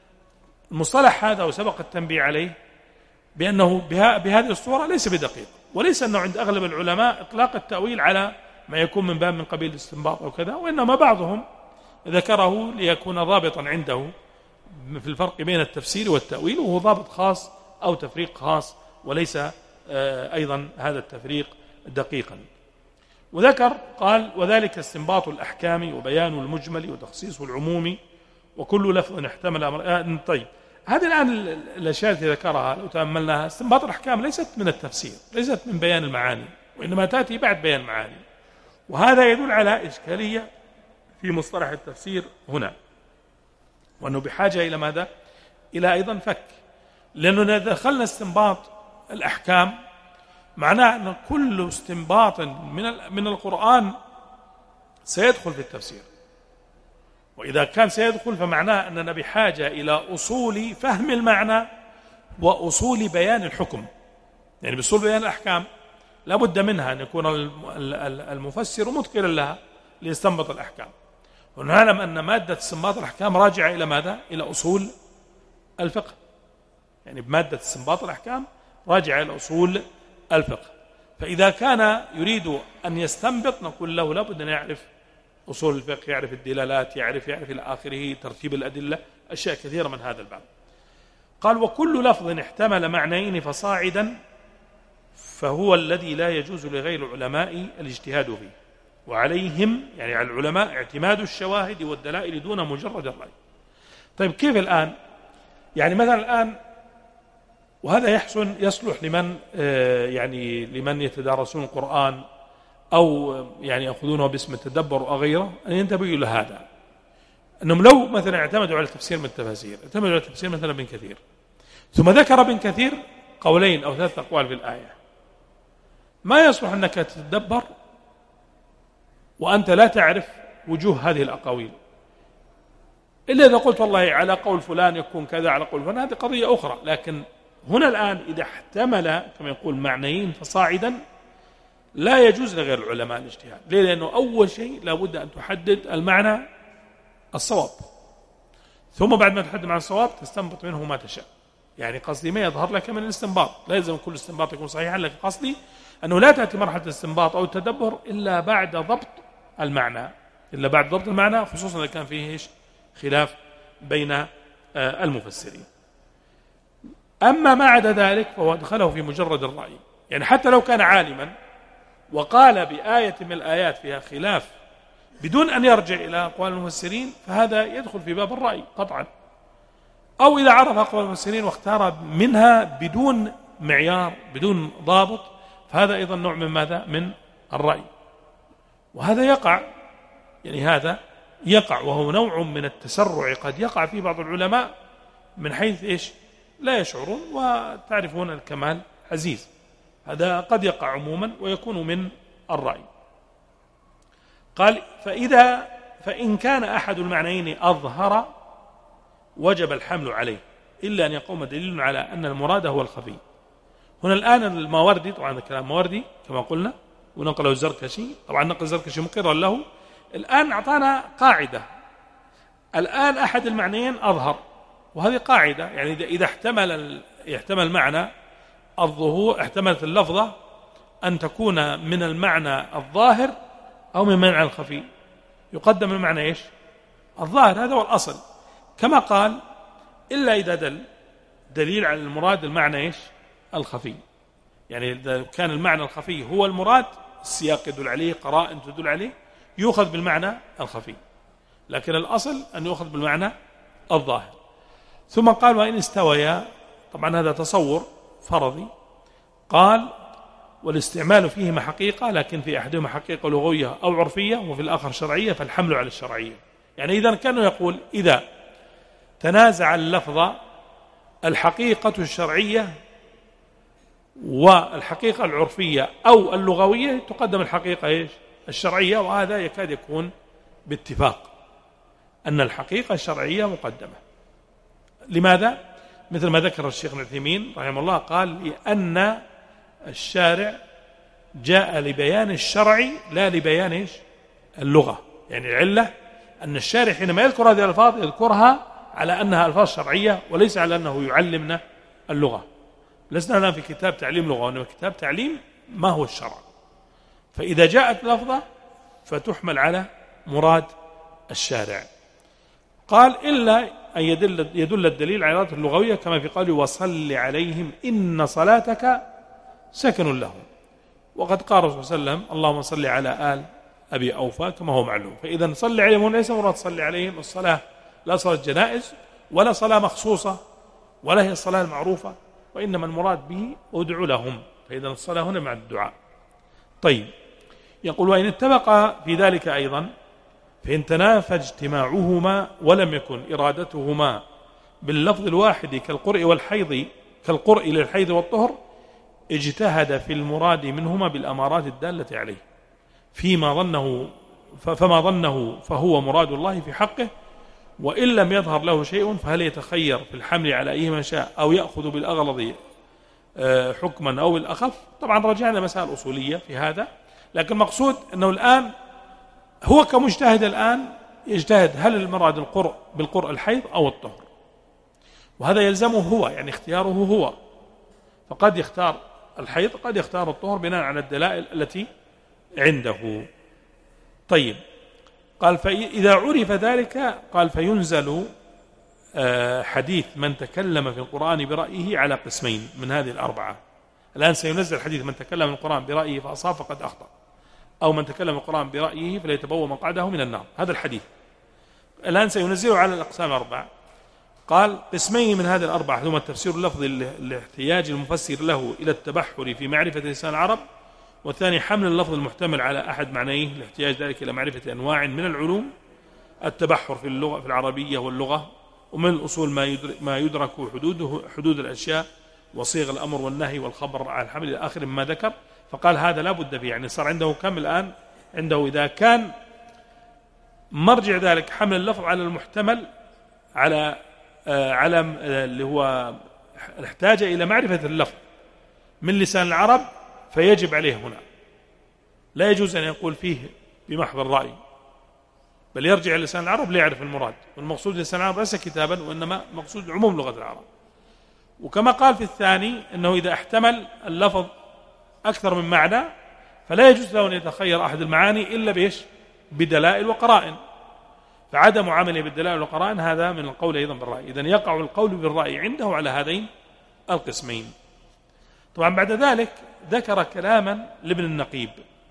المصطلح هذا وسبق التنبيه عليه بأنه بهذه الصورة ليس بدقيق، وليس أنه عند أغلب العلماء إطلاق التأويل على ما يكون من باب من قبيل الاستنباط أو كذا، وإنما بعضهم ذكره ليكون ضابطا عنده في الفرق بين التفسير والتأويل، وهو ضابط خاص أو تفريق خاص، وليس أيضا هذا التفريق دقيقا. وذكر قال وذلك استنباط الأحكام وبيان المجمل وتخصيص العموم وكل لفظ احتمل أمر. طيب هذه الآن الأشياء التي ذكرها لو تأملناها، استنباط الأحكام ليست من التفسير، ليست من بيان المعاني، وإنما تأتي بعد بيان المعاني، وهذا يدل على إشكالية في مصطلح التفسير هنا، وأنه بحاجة إلى ماذا؟ إلى أيضا فك. لأنه إذا دخلنا استنباط الأحكام معناه أن كل استنباط من من القرآن سيدخل في التفسير، وإذا كان سيدخل فمعناه أننا بحاجة إلى أصول فهم المعنى وأصول بيان الحكم. يعني بأصول بيان الأحكام لابد منها أن يكون المفسر متقنا لها ليستنبط الأحكام، ونعلم أن مادة استنباط الأحكام راجعة إلى ماذا؟ إلى أصول الفقه. يعني بمادة استنباط الأحكام راجعة إلى أصول الفقه. فإذا كان يريد أن يستنبط نقول له لابد أن يعرف أصول الفقه، يعرف الدلالات، يعرف يعرف إلى آخره، ترتيب الأدلة، أشياء كثيرة من هذا الباب. قال وكل لفظ احتمل معنيين فصاعدا فهو الذي لا يجوز لغير العلماء الاجتهاد فيه، وعليهم يعني على العلماء اعتماد الشواهد والدلائل دون مجرد الرأي. طيب كيف الآن؟ يعني مثلا الآن، وهذا يحسن يصلح لمن يعني لمن يتدارسون القرآن أو يعني يأخذونه باسم التدبر أو غيره، أن ينتبهوا إلى هذا، أنهم لو مثلا اعتمدوا على تفسير من التفاسير، اعتمدوا على تفسير مثلا ابن كثير، ثم ذكر ابن كثير قولين أو ثلاث أقوال في الآية، ما يصلح أنك تتدبر وأنت لا تعرف وجوه هذه الأقاويل، إلا إذا قلت والله على قول فلان يكون كذا، على قول فلان، هذه قضية أخرى. لكن هنا الآن إذا احتمل كما يقول معنيين فصاعدا لا يجوز لغير العلماء الاجتهاد. ليه؟ لأنه أول شيء لابد أن تحدد المعنى الصواب، ثم بعد ما تحدد معنى الصواب تستنبط منه ما تشاء. يعني قصدي ما يظهر لك من الاستنباط، لا يلزم كل استنباط يكون صحيحا، لكن قصدي أنه لا تأتي مرحلة الاستنباط أو التدبر إلا بعد ضبط المعنى، إلا بعد ضبط المعنى، خصوصا إذا كان فيه إيش خلاف بين المفسرين. أما ما عدا ذلك فهو دخله في مجرد الرأي، يعني حتى لو كان عالما وقال بآية من الآيات فيها خلاف بدون أن يرجع إلى أقوال المفسرين فهذا يدخل في باب الرأي قطعا. أو إذا عرف أقوال المفسرين واختار منها بدون معيار بدون ضابط فهذا أيضا نوع من ماذا؟ من الرأي. وهذا يقع، يعني هذا يقع، وهو نوع من التسرع قد يقع فيه بعض العلماء من حيث إيش لا يشعرون، وتعرفون الكمال عزيز، هذا قد يقع عموما ويكون من الرأي. قال فإذا فإن كان أحد المعنيين أظهر وجب الحمل عليه إلا أن يقوم دليل على أن المراد هو الخفي. هنا الآن الماوردي، طبعا الكلام ماوردي كما قلنا ونقله الزركشي، طبعا نقل الزركشي مقرا له، الآن أعطانا قاعدة، الآن أحد المعنيين أظهر، وهذه قاعدة، يعني إذا احتمل يحتمل معنى الظهور، احتملت اللفظة أن تكون من المعنى الظاهر أو من المعنى الخفي، يقدم المعنى إيش الظاهر، هذا هو الأصل، كما قال إلا إذا دل دليل على المراد المعنى إيش الخفي. يعني إذا كان المعنى الخفي هو المراد، السياق يدل عليه، قرائن تدل عليه، يؤخذ بالمعنى الخفي، لكن الأصل أن يؤخذ بالمعنى الظاهر. ثم قال وإن استويا، طبعا هذا تصور فرضي، قال والاستعمال فيهما حقيقة، لكن في أحدهما حقيقة لغوية أو عرفية وفي الآخر شرعية، فالحمل على الشرعية. يعني إذا كانوا يقول إذا تنازع اللفظ الحقيقة الشرعية والحقيقة العرفية أو اللغوية تقدم الحقيقة إيش الشرعية، وهذا يكاد يكون باتفاق أن الحقيقة الشرعية مقدمة. لماذا؟ مثل ما ذكر الشيخ ابن عثيمين رحمه الله، قال لأن الشارع جاء لبيان الشرع لا لبيان إيش اللغة. يعني العلة أن الشارع حينما يذكر هذه الألفاظ يذكرها على أنها ألفاظ شرعية وليس على أنه يعلمنا اللغة. لسنا الآن في كتاب تعليم لغة، وإنما كتاب تعليم ما هو الشرع. فإذا جاءت لفظة فتحمل على مراد الشارع. قال إلا أن يدل, يدل الدليل على الإرادة اللغوية كما في قوله وصل عليهم إن صلاتك سكن لهم، وقد قال الرسول صلى الله عليه وسلم اللهم صل على آل أبي أوفى كما هو معلوم. فإذا صل عليهم ليس مراد صل عليهم الصلاة، لا صلاة جنائز ولا صلاة مخصوصة ولا هي الصلاة المعروفة، وإنما المراد به ادعو لهم، فإذا الصلاة هنا مع الدعاء. طيب، يقول وإن اتفق في ذلك أيضا فإن تنافى اجتماعهما ولم يكن إرادتهما باللفظ الواحد كالقرء والحيض كالقرء للحيض والطهر اجتهد في المراد منهما بالأمارات الدالة عليه فيما ظنه فما ظنه فهو مراد الله في حقه، وإن لم يظهر له شيء فهل يتخير في الحمل على أيهما شاء أو يأخذ بالأغلظ حكما أو الأخف. طبعا رجعنا مسائل أصولية في هذا، لكن مقصود أنه الآن هو كمجتهد الآن يجتهد هل المراد القرء بالقرء الحيض أو الطهر، وهذا يلزمه هو، يعني اختياره هو، فقد يختار الحيض قد يختار الطهر بناء على الدلائل التي عنده. طيب، قال فإذا عرف ذلك قال فينزل حديث من تكلم في القرآن برأيه على قسمين من هذه الأربعة. الآن سينزل حديث من تكلم في القرآن برأيه فأصاب فقد أخطأ، أو من تكلم في القرآن برأيه فليتبوأ مقعده من النار. هذا الحديث الآن سينزله على الأقسام الأربعة. قال قسمين من هذه الأربعة ثم التفسير اللفظي الاحتياج المفسر له إلى التبحر في معرفة لسان العرب، والثاني حمل اللفظ المحتمل على أحد معنيه لاحتياج ذلك إلى معرفة أنواع من العلوم، التبحر في اللغة في العربية واللغة، ومن الأصول ما يدرك, ما يدرك حدوده حدود الأشياء وصيغ الأمر والنهي والخبر على الحمل إلى آخر ما ذكر. فقال هذا لا بد فيه، يعني صار عنده كم الآن؟ عنده إذا كان مرجع ذلك حمل اللفظ على المحتمل على آه على آه اللي هو احتاج إلى معرفة اللفظ من لسان العرب، فيجب عليه هنا لا يجوز أن يقول فيه بمحض الرأي، بل يرجع إلى لسان العرب ليعرف المراد. والمقصود لسان العرب ليس كتابا، وإنما مقصود عموم لغة العرب. وكما قال في الثاني أنه إذا احتمل اللفظ أكثر من معنى فلا يجوز له أن يتخير أحد المعاني إلا بإيش؟ بدلائل وقرائن. فعدم عمله بالدلائل والقرائن هذا من القول أيضا بالرأي. إذن يقع القول بالرأي عنده على هذين القسمين. طبعا بعد ذلك ذكر كلاما لابن النقيب،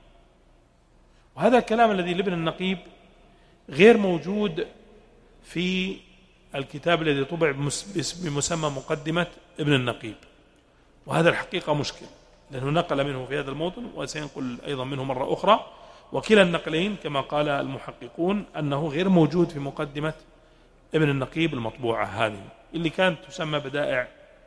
وهذا الكلام الذي لابن النقيب غير موجود في الكتاب الذي طبع بمسمى مقدمة ابن النقيب، وهذا الحقيقة مشكل، لأنه نقل منه في هذا الموطن وسينقل أيضا منه مرة أخرى، وكلا النقلين كما قال المحققون أنه غير موجود في مقدمة ابن النقيب المطبوعة هذه اللي كانت تسمى بدائع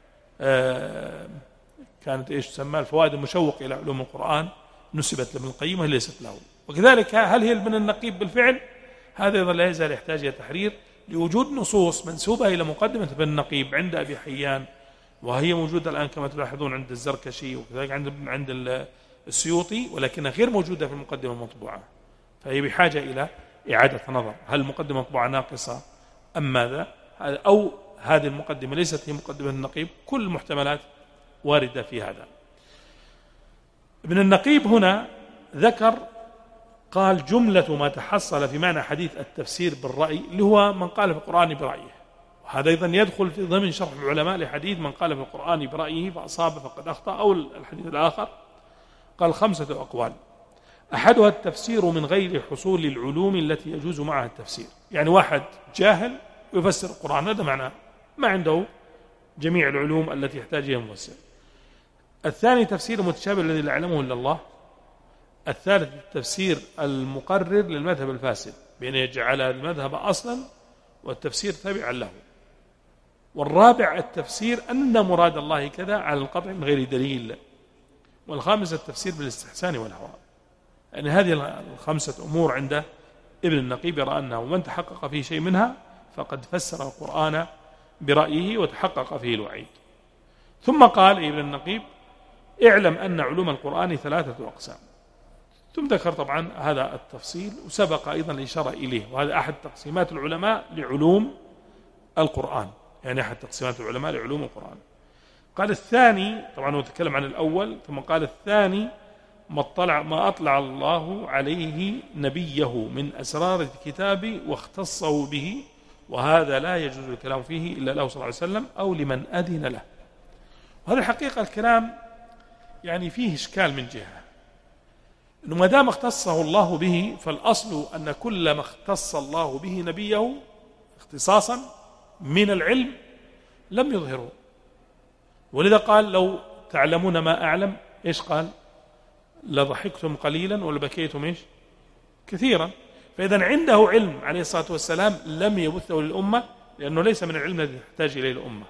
آه كانت إيش تسمى الفوائد المشوقة إلى علوم القرآن، نسبت لابن القيم وهي ليست له. وكذلك هل هي ابن النقيب بالفعل؟ هذا أيضا لا يزال يحتاج إلى تحرير لوجود نصوص منسوبة إلى مقدمة ابن النقيب عند أبي حيان، وهي موجودة الآن كما تلاحظون عند الزركشي وكذلك عند عند السيوطي، ولكنها غير موجودة في المقدمة المطبوعة، فهي بحاجة إلى إعادة نظر، هل المقدمة المطبوعة ناقصة أم ماذا؟ أو هذه المقدمة ليست هي مقدمة النقيب. كل المحتملات واردة في هذا. ابن النقيب هنا ذكر قال جملة ما تحصل في معنى حديث التفسير بالرأي اللي هو من قال في القرآن برأيه، وهذا أيضا يدخل في ضمن شرح العلماء لحديث من قال في القرآن برأيه فأصاب فقد أخطأ، أو الحديث الآخر قال خمسة أقوال، أحدها التفسير من غير حصول العلوم التي يجوز معها التفسير، يعني واحد جاهل ويفسر القرآن هذا معناه ما عنده جميع العلوم التي يحتاج إليها المفسر. الثاني تفسير المتشابه الذي لا يعلمه إلا الله. الثالث التفسير المقرر للمذهب الفاسد بأن يجعل المذهب أصلا والتفسير تابعا له. والرابع التفسير أن مراد الله كذا على القطع من غير دليل. والخامس التفسير بالاستحسان والهوى. يعني هذه الخمسة أمور عند ابن النقيب يرى أنه ومن تحقق فيه شيء منها فقد فسر القرآن برأيه وتحقق فيه الوعيد. ثم قال ابن النقيب اعلم أن علوم القرآن ثلاثة أقسام. ثم ذكر طبعا هذا التفصيل وسبق أيضا الإشارة إليه، وهذا أحد تقسيمات العلماء لعلوم القرآن، يعني أحد تقسيمات العلماء لعلوم القرآن. قال الثاني طبعا هو تكلم عن الأول، ثم قال الثاني ما اطلع, ما أطلع الله عليه نبيه من أسرار الكتاب واختصه به، وهذا لا يجوز الكلام فيه إلا له صلى الله عليه وسلم أو لمن أذن له. وهذا الحقيقة الكلام يعني فيه إشكال من جهة، إنه ما دام اختصه الله به فالأصل أن كل ما اختص الله به نبيه اختصاصا من العلم لم يظهره. ولذا قال لو تعلمون ما أعلم إيش قال؟ لضحكتم قليلا ولبكيتم إيش كثيرا. فإذا عنده علم عليه الصلاة والسلام لم يبثه للأمة، لأنه ليس من العلم الذي تحتاج إليه الأمة.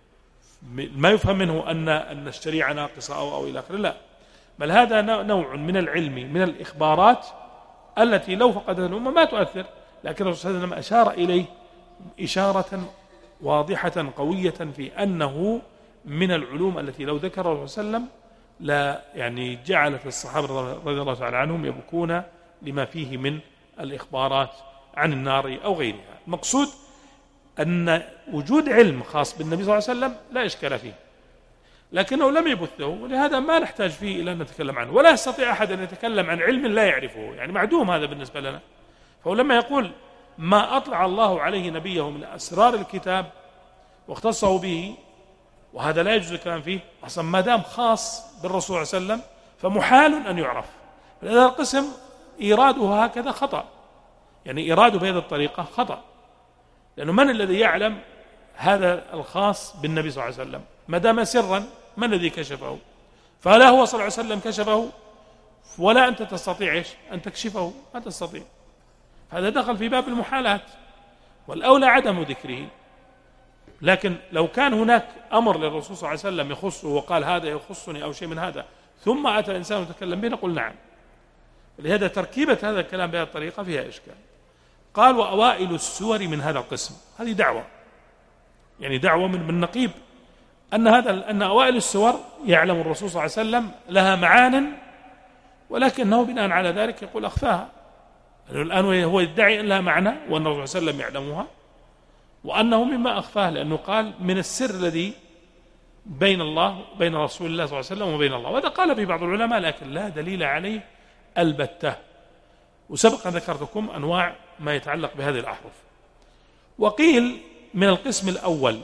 ما يفهم منه أن أن الشريعة ناقصة أو أو إلى آخره، لا، بل هذا نوع من العلم من الإخبارات التي لو فقدها الأمة ما تؤثر، لكن الرسول صلى الله عليه وسلم أشار إليه إشارة واضحة قوية في أنه من العلوم التي لو ذكر الرسول صلى الله عليه وسلم لا يعني جعلت الصحابة رضي الله تعالى عنهم يبكون لما فيه من الإخبارات عن النار أو غيرها. المقصود أن وجود علم خاص بالنبي صلى الله عليه وسلم لا إشكال فيه، لكنه لم يبثه، ولهذا ما نحتاج فيه إلى أن نتكلم عنه، ولا يستطيع أحد أن يتكلم عن علم لا يعرفه، يعني معدوم هذا بالنسبة لنا. فهو لما يقول ما أطلع الله عليه نبيه من أسرار الكتاب واختصه به، وهذا لا يجوز الكلام فيه أصلا ما دام خاص بالرسول صلى الله عليه وسلم فمحال أن يعرف. هذا القسم إيراده هكذا خطأ، يعني إيراده بهذه الطريقة خطأ، لأنه من الذي يعلم هذا الخاص بالنبي صلى الله عليه وسلم؟ ما دام سرا من الذي كشفه؟ فلا هو صلى الله عليه وسلم كشفه ولا أنت تستطيع إيش أن تكشفه، ما تستطيع. هذا دخل في باب المحالات، والأولى عدم ذكره. لكن لو كان هناك أمر للرسول صلى الله عليه وسلم يخصه وقال هذا يخصني أو شيء من هذا، ثم أتى الإنسان وتكلم به، نقول نعم. لهذا تركيبة هذا الكلام بهذه الطريقة فيها إشكال. قال وأوائل السور من هذا القسم، هذه دعوة، يعني دعوة من من نقيب أن هذا أن أوائل السور يعلم الرسول صلى الله عليه وسلم لها معان، ولكنه بناء على ذلك يقول أخفاها. الآن هو يدعي أن لها معنى وأن الرسول صلى الله عليه وسلم يعلمها، وأنه مما أخفاه، لأنه قال من السر الذي بين الله بين رسول الله صلى الله عليه وسلم وبين الله. وهذا قال به بعض العلماء، لكن لا دليل عليه البتة. وسبق أن ذكرتكم أنواع ما يتعلق بهذه الأحرف. وقيل من القسم الأول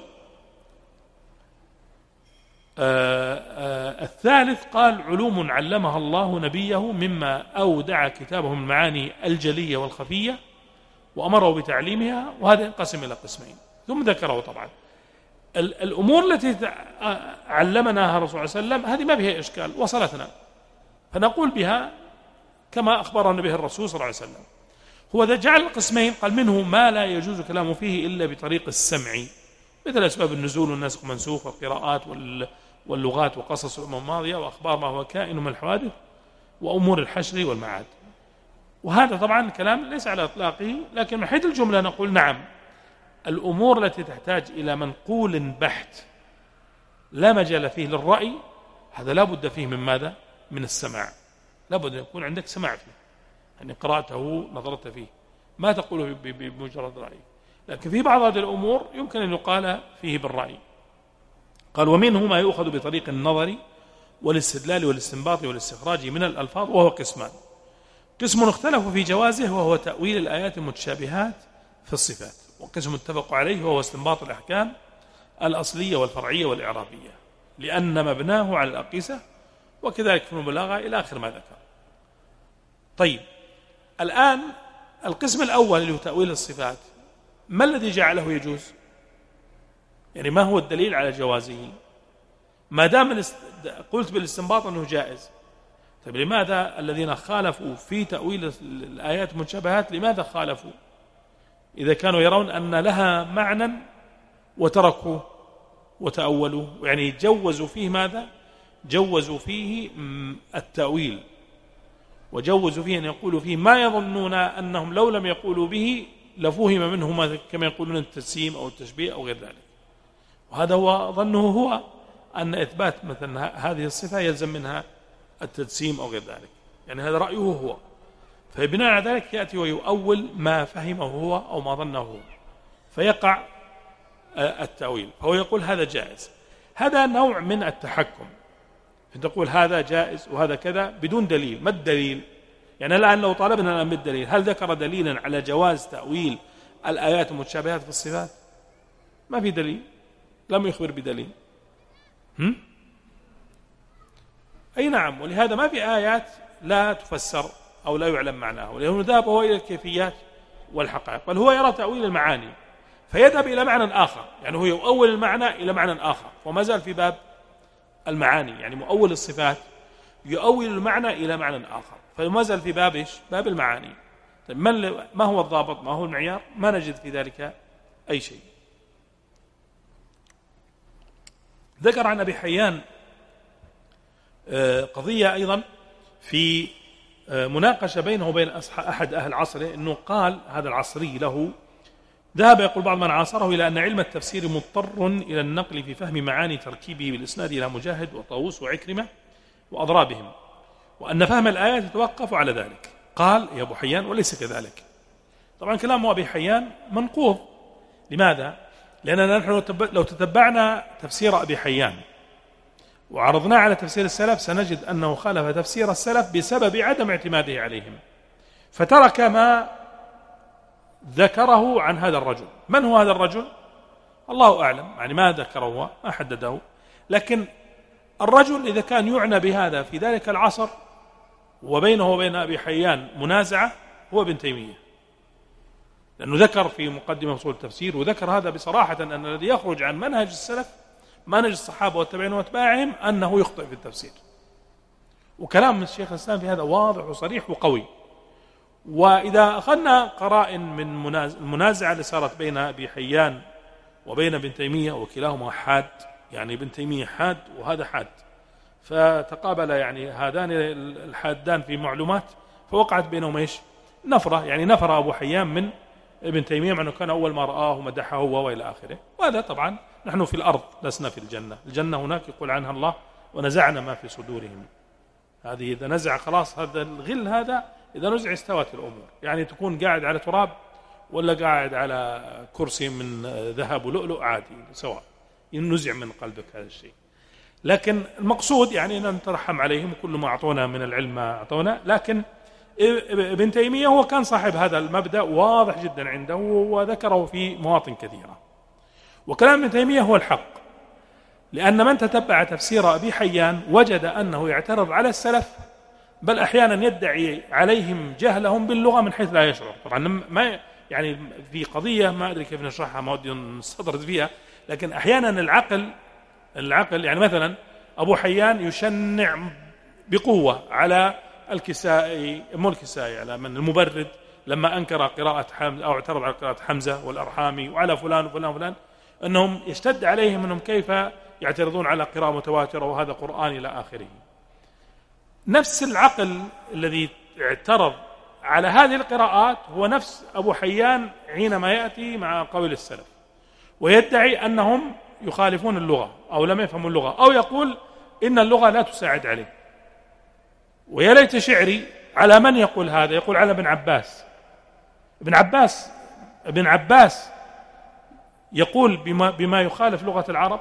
آآ آآ الثالث، قال علوم علمها الله نبيه مما أودع كتابه من المعاني الجلية والخفية وأمره بتعليمها، وهذا ينقسم إلى قسمين. ثم ذكره طبعا الأمور التي علمناها الرسول صلى الله عليه وسلم، هذه ما بها إشكال، وصلتنا فنقول بها كما أخبرنا به الرسول صلى الله عليه وسلم. هو ذا جعل القسمين، قال منه ما لا يجوز كلامه فيه إلا بطريق السمع، مثل أسباب النزول والنسخ والمنسوخ والقراءات واللغات وقصص الأمم الماضية وأخبار ما هو كائن من الحوادث وأمور الحشر والمعاد. وهذا طبعا كلام ليس على إطلاقه، لكن من حيث الجملة نقول نعم، الأمور التي تحتاج إلى منقول بحت لا مجال فيه للرأي، هذا لا بد فيه من ماذا؟ من السماع. لا بد أن يكون عندك سماع فيه، يعني قرأته نظرت فيه، ما تقوله بمجرد رأي. لكن في بعض هذه الأمور يمكن أن يقال فيه بالرأي. قال ومنه ما يؤخذ بطريق النظر والاستدلال والاستنباط والاستخراج من الألفاظ، وهو قسمان. قسم اختلفوا في جوازه وهو تأويل الآيات المتشابهات في الصفات، وقسم اتفقوا عليه وهو استنباط الأحكام الأصلية والفرعية والإعرابية، لأن مبناه على الأقيسة، وكذلك في المبالغة إلى آخر ما ذكر. طيب الآن القسم الأول اللي هو تأويل الصفات، ما الذي جعله يجوز؟ يعني ما هو الدليل على جوازه؟ ما دام قلت بالاستنباط أنه جائز، طيب لماذا الذين خالفوا في تأويل الآيات المتشابهات لماذا خالفوا إذا كانوا يرون أن لها معنى وتركوا وتأولوا؟ يعني جوزوا فيه ماذا؟ جوزوا فيه التأويل، وجوزوا فيه أن يقولوا فيه ما يظنون أنهم لو لم يقولوا به لفهم منه كما يقولون التجسيم أو التشبيه أو غير ذلك. وهذا هو ظنه هو أن إثبات مثلا هذه الصفة يلزم منها التجسيم أو غير ذلك، يعني هذا رأيه هو، فبناء على ذلك يأتي ويؤول ما فهمه هو أو ما ظنه هو، فيقع التأويل. فهو يقول هذا جائز. هذا نوع من التحكم، تقول هذا جائز وهذا كذا بدون دليل. ما الدليل؟ يعني الآن لو طالبنا الآن بالدليل، هل ذكر دليلا على جواز تأويل الآيات المتشابهات في الصفات؟ ما في دليل، لم يخبر بدليل. هم؟ أي نعم. ولهذا ما في آيات لا تفسر أو لا يعلم معناها، ولهذا ذهب هو إلى الكيفيات والحقائق، بل هو يرى تأويل المعاني فيذهب إلى معنى آخر، يعني هو يؤول المعنى إلى معنى آخر، وما زال في باب المعاني، يعني مؤول الصفات يؤول المعنى إلى معنى آخر، فما زال في باب إيش؟ باب المعاني. طيب ما هو الضابط؟ ما هو المعيار؟ ما نجد في ذلك أي شيء. ذكر عن أبي حيان قضية أيضا في مناقشة بينه وبين أحد أهل عصره، أنه قال هذا العصري له ذهب يقول بعض من عاصره إلى أن علم التفسير مضطر إلى النقل في فهم معاني تركيبه بالإسناد إلى مجاهد وطاووس وعكرمة وأضرابهم، وأن فهم الآيات يتوقف على ذلك. قال يا أبو حيان وليس كذلك. طبعا كلام أبي حيان منقوض. لماذا؟ لأننا نحن لو تتبعنا تفسير أبي حيان وعرضناه على تفسير السلف سنجد أنه خالف تفسير السلف بسبب عدم اعتماده عليهم، فترك ما ذكره عن هذا الرجل. من هو هذا الرجل؟ الله أعلم، يعني ما ذكره هو، ما حدده. لكن الرجل إذا كان يعنى بهذا في ذلك العصر وبينه وبين أبي حيان منازعة هو ابن تيمية، لأنه ذكر في مقدمة أصول التفسير وذكر هذا بصراحة أن الذي يخرج عن منهج السلف منهج الصحابة والتابعين واتباعهم أنه يخطئ في التفسير، وكلام من الشيخ الإسلام في هذا واضح وصريح وقوي. وإذا أخذنا قرائن من المنازعة اللي صارت بين أبي حيان وبين ابن تيمية، وكلاهما حاد، يعني ابن تيمية حاد وهذا حاد، فتقابل يعني هذان الحادان في معلومات، فوقعت بينهم ايش؟ نفرة، يعني نفر أبو حيان من ابن تيمية مع أنه كان أول ما رآه ومدحه وإلى آخره. وهذا طبعا نحن في الأرض لسنا في الجنة، الجنة هناك يقول عنها الله ونزعنا ما في صدورهم. هذه إذا نزع خلاص هذا الغل، هذا إذا نزع استوت الأمور، يعني تكون قاعد على تراب ولا قاعد على كرسي من ذهب ولؤلؤ عادي سواء، ينزع من قلبك هذا الشيء. لكن المقصود يعني أن نترحم عليهم، كل ما أعطونا من العلم ما أعطونا. لكن ابن تيمية هو كان صاحب هذا المبدأ واضح جدا عنده، وذكره في مواطن كثيرة. وكلام ابن تيمية هو الحق، لأن من تتبع تفسير أبي حيان وجد أنه يعترض على السلف، بل أحيانا يدعي عليهم جهلهم باللغة من حيث لا يشعر. طبعا ما يعني في قضية ما أدري كيف نشرحها، ما ودي نستطرد فيها، لكن أحيانا العقل العقل يعني مثلا أبو حيان يشنع بقوة على الكسائي، مو الكسائي، على من المبرد لما أنكر قراءة حمزة أو اعترض على قراءة حمزة والأرحامي وعلى فلان وفلان وفلان، أنهم يشتد عليهم أنهم كيف يعترضون على قراءة متواترة وهذا قرآن إلى آخره. نفس العقل الذي اعترض على هذه القراءات هو نفس أبو حيان حينما يأتي مع قول السلف ويدعي أنهم يخالفون اللغة أو لم يفهموا اللغة، أو يقول إن اللغة لا تساعد عليه. ويا ليت شعري على من يقول هذا، يقول على ابن عباس. ابن عباس ابن عباس يقول بما, بما يخالف لغة العرب،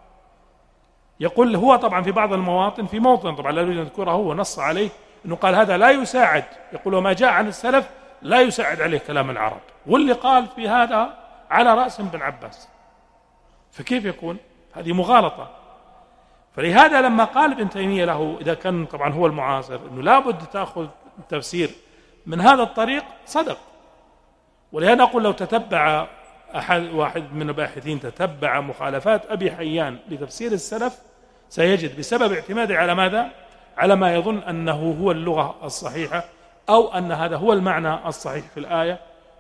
يقول هو طبعا في بعض المواطن، في موطن طبعا لا يريد أن نذكره هو نص عليه أنه قال هذا لا يساعد، يقول وما جاء عن السلف لا يساعد عليه كلام العرب، واللي قال في هذا على رأس ابن عباس. فكيف يكون؟ هذه مغالطة. فلهذا لما قال ابن تيمية له، إذا كان طبعا هو المعاصر، أنه لابد تأخذ التفسير من هذا الطريق، صدق. ولهذا أقول لو تتبع أحد واحد من الباحثين تتبع مخالفات أبي حيان لتفسير السلف، سيجد بسبب اعتماده على ماذا؟ على ما يظن أنه هو اللغة الصحيحة، أو أن هذا هو المعنى الصحيح في الآية،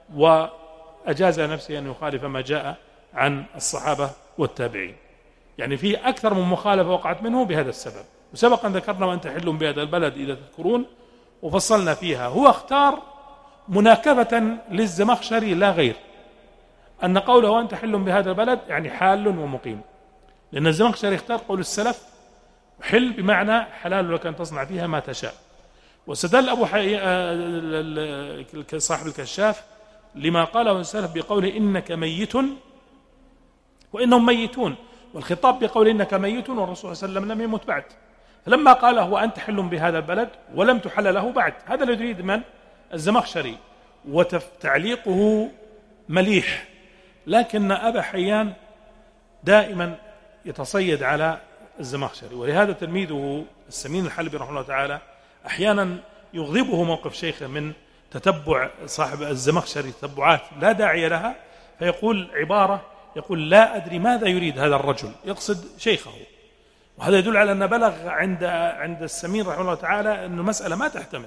وأجاز نفسه أن يخالف ما جاء عن الصحابة والتابعين. يعني في أكثر من مخالفة وقعت منه بهذا السبب. وسبقا ذكرنا وأن تحلوا بهذا البلد إذا تذكرون، وفصلنا فيها. هو اختار مناكبة للزمخشري لا غير، أن قوله وأن تحل بهذا البلد يعني حال ومقيم، لأن الزمخشري اختار قول السلف حل بمعنى حلال لك أن تصنع فيها ما تشاء. واستدل أبو حي... صاحب الكشاف لما قاله السلف بقوله إنك ميت وإنهم ميتون، والخطاب بقول إنك ميت والرسول صلى الله عليه وسلم لم يمت بعد. فلما قاله وأنت حل بهذا البلد ولم تحل له بعد، هذا الذي يريد من؟ الزمخشري. وتعليقه مليح، لكن أبا حيان دائما يتصيد على الزمخشري. ولهذا تلميذه السمين الحلبي رحمه الله تعالى أحيانا يغضبه موقف شيخه من تتبع صاحب الزمخشري تتبعات لا داعي لها، فيقول عبارة، يقول لا أدري ماذا يريد هذا الرجل، يقصد شيخه. وهذا يدل على أن بلغ عند عند السمين رحمه الله تعالى أن المسألة ما تحتمل.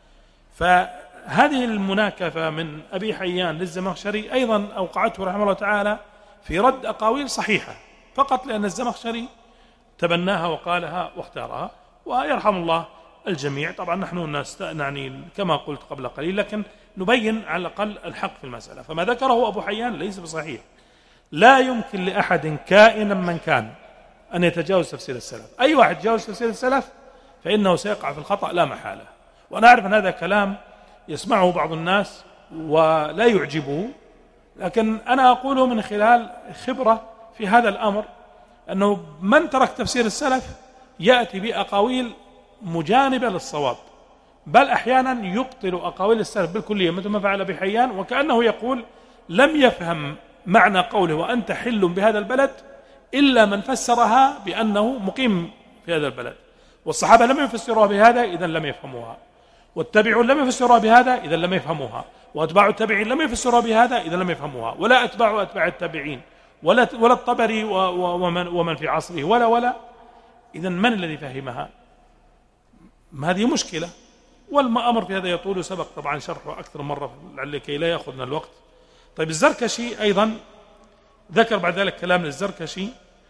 فهذه المناكفة من أبي حيان للزمخشري أيضا أوقعته رحمه الله تعالى في رد أقاويل صحيحة، فقط لأن الزمخشري تبناها وقالها واختارها، ويرحم الله الجميع. طبعا نحن نعني كما قلت قبل قليل، لكن نبين على الأقل الحق في المسألة. فما ذكره أبو حيان ليس بصحيح. لا يمكن لأحد كائنا من كان أن يتجاوز تفسير السلف. أي واحد يتجاوز تفسير السلف فإنه سيقع في الخطأ لا محالة. وأنا أعرف أن هذا كلام يسمعه بعض الناس ولا يعجبه، لكن أنا أقوله من خلال خبرة في هذا الأمر، أنه من ترك تفسير السلف يأتي بأقاويل مجانبة للصواب، بل أحيانا يبطل أقاويل السلف بالكلية مثل ما فعل بحيان، وكأنه يقول لم يفهم معنى قوله وأنت حل بهذا البلد إلا من فسرها بأنه مقيم في هذا البلد. والصحابة لم يفسروها بهذا إذن لم يفهموها، والتابعون لم يفسروها بهذا إذن لم يفهموها، وأتباع التابعين لم يفسروها بهذا إذن لم يفهموها، ولا أتباع أتباع التابعين ولا ولا الطبري ومن ومن في عصره ولا ولا إذن من الذي فهمها؟ هذه مشكلة، والأمر في هذا يطول، سبق طبعا شرحه أكثر مرة لكي لا يأخذنا الوقت. طيب الزركشي أيضا ذكر بعد ذلك كلام للزركشي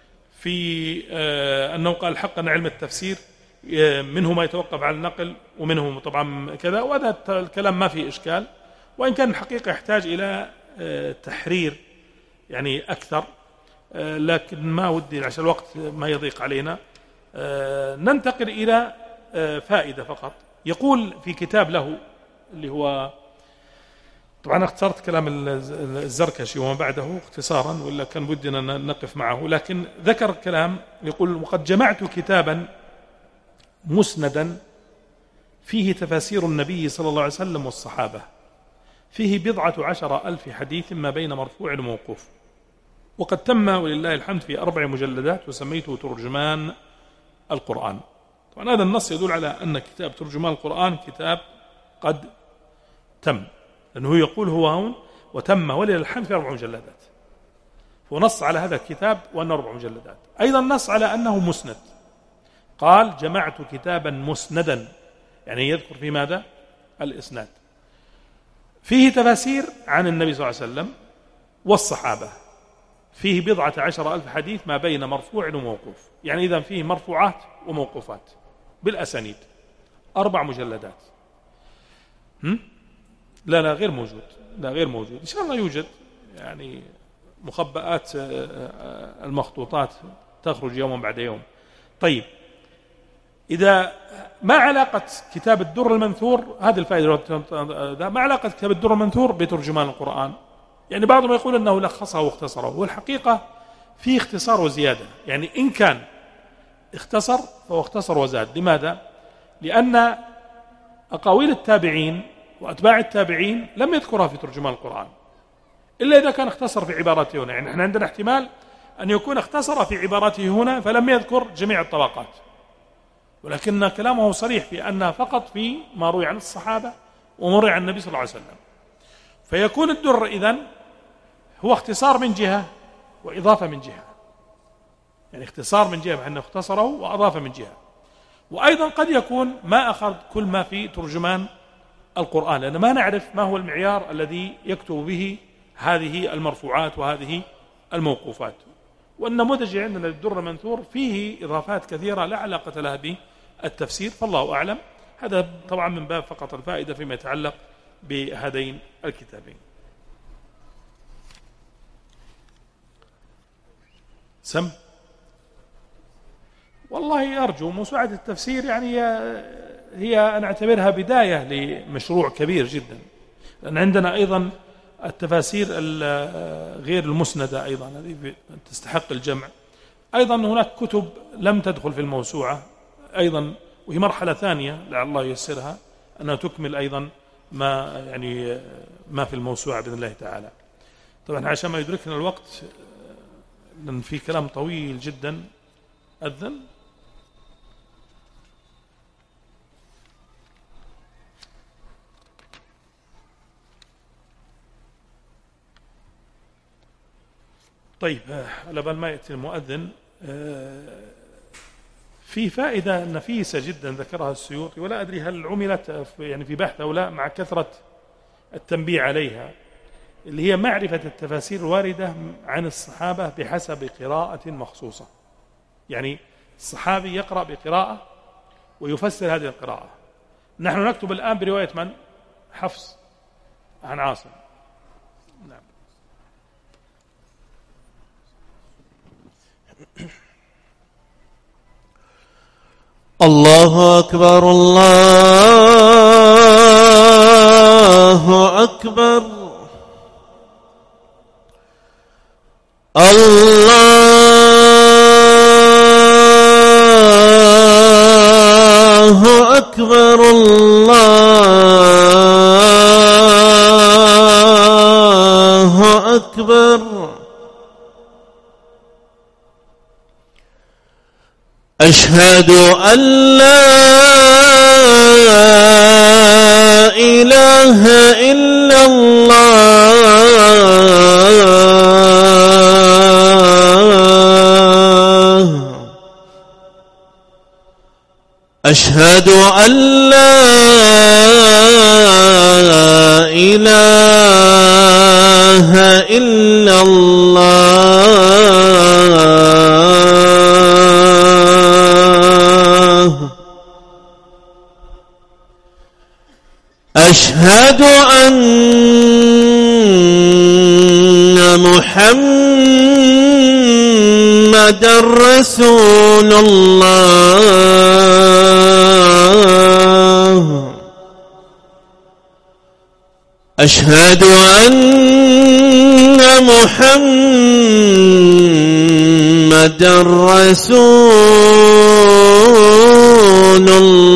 في آه أنه قال حقا أن علم التفسير آه منه ما يتوقف على النقل ومنه طبعا كذا، وهذا الكلام ما فيه إشكال، وإن كان الحقيقة يحتاج إلى آه تحرير يعني أكثر، آه لكن ما ودي عشان الوقت ما يضيق علينا. آه ننتقل إلى آه فائدة فقط. يقول في كتاب له اللي هو، طبعا اختصرت كلام الزركشي وما بعده اختصارا، ولا كان بدنا نقف معه، لكن ذكر كلام يقول: وقد جمعت كتابا مسندا فيه تفاسير النبي صلى الله عليه وسلم والصحابة، فيه بضعة عشر ألف حديث ما بين مرفوع وموقوف، وقد تم ولله الحمد في أربع مجلدات، وسميته ترجمان القرآن. طبعا هذا النص يدل على أن كتاب ترجمان القرآن كتاب قد تم، لأنه يقول هو هون وتم ولله الحمد في أربع مجلدات، ونص على هذا الكتاب وأنه أربع مجلدات. أيضا نص على أنه مسند، قال: جمعت كتابا مسندا، يعني يذكر في ماذا؟ الإسناد، فيه تفاسير عن النبي صلى الله عليه وسلم والصحابة، فيه بضعة عشر ألف حديث ما بين مرفوع وموقوف، يعني إذا فيه مرفوعات وموقوفات بالأسانيد، أربع مجلدات. هم؟ لا لا غير موجود، لا غير موجود، إن شاء الله يوجد، يعني مخبئات المخطوطات تخرج يوما بعد يوم. طيب، إذا ما علاقة كتاب الدر المنثور، هذه الفائدة، ما علاقة كتاب الدر المنثور بترجمان القرآن؟ يعني بعضهم يقول أنه لخصه واختصره، والحقيقة فيه اختصار وزيادة، يعني إن كان اختصر فهو اختصر وزاد. لماذا؟ لأن أقاويل التابعين وأتباع التابعين لم يذكرها في ترجمان القرآن إلا إذا كان اختصر في عبارته هنا، يعني نحن عندنا احتمال أن يكون اختصر في عبارته هنا فلم يذكر جميع الطبقات، ولكن كلامه صريح في أنها فقط في ما روي عن الصحابة وما روي عن النبي صلى الله عليه وسلم. فيكون الدر إذن هو اختصار من جهة وإضافة من جهة، يعني اختصار من جهة بأنه اختصره وأضاف من جهة، وأيضا قد يكون ما أخذ كل ما في ترجمان القرآن، لأن ما نعرف ما هو المعيار الذي يكتب به هذه المرفوعات وهذه الموقوفات. والنموذج عندنا للدر المنثور فيه إضافات كثيرة لا علاقة لها بالتفسير، فالله أعلم. هذا طبعا من باب فقط الفائدة فيما يتعلق بهذين الكتابين. سم والله أرجو موسوعة التفسير، يعني هي أنا أعتبرها بداية لمشروع كبير جدا، لأن عندنا أيضا التفاسير غير المسندة أيضا هذه تستحق الجمع. أيضا هناك كتب لم تدخل في الموسوعة أيضا، وهي مرحلة ثانية لعل الله ييسرها أنها تكمل أيضا ما يعني ما في الموسوعة بإذن الله تعالى. طبعا عشان ما يدركنا الوقت، لأن في كلام طويل جدا. أذن طيب، على بال ما يأتي المؤذن، في فائدة نفيسة جدا ذكرها السيوطي، ولا أدري هل عملت يعني في بحث أو لا، مع كثرة التنبيه عليها، اللي هي معرفة التفاسير الواردة عن الصحابة بحسب قراءة مخصوصة. يعني الصحابي يقرأ بقراءة ويفسر هذه القراءة. نحن نكتب الآن برواية من؟ حفص عن عاصم. نعم. الله أكبر الله أكبر الله أكبر الله أكبر. أشهد أن لا إله إلا الله أشهد أن لا إله إلا الله أشهد أن محمدًا رسول الله أشهد أن محمدًا رسول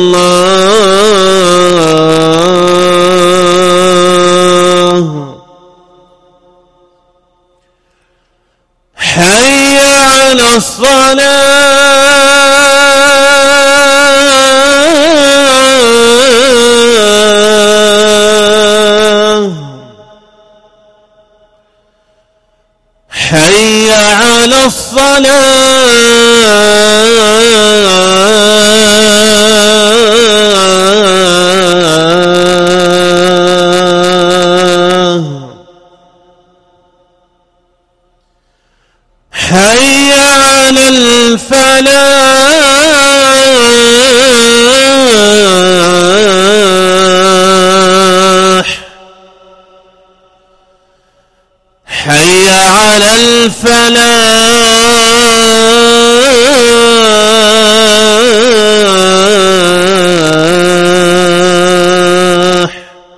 الله حي على الصلاة حي على الصلاة حي على الفلاح حي على الفلاح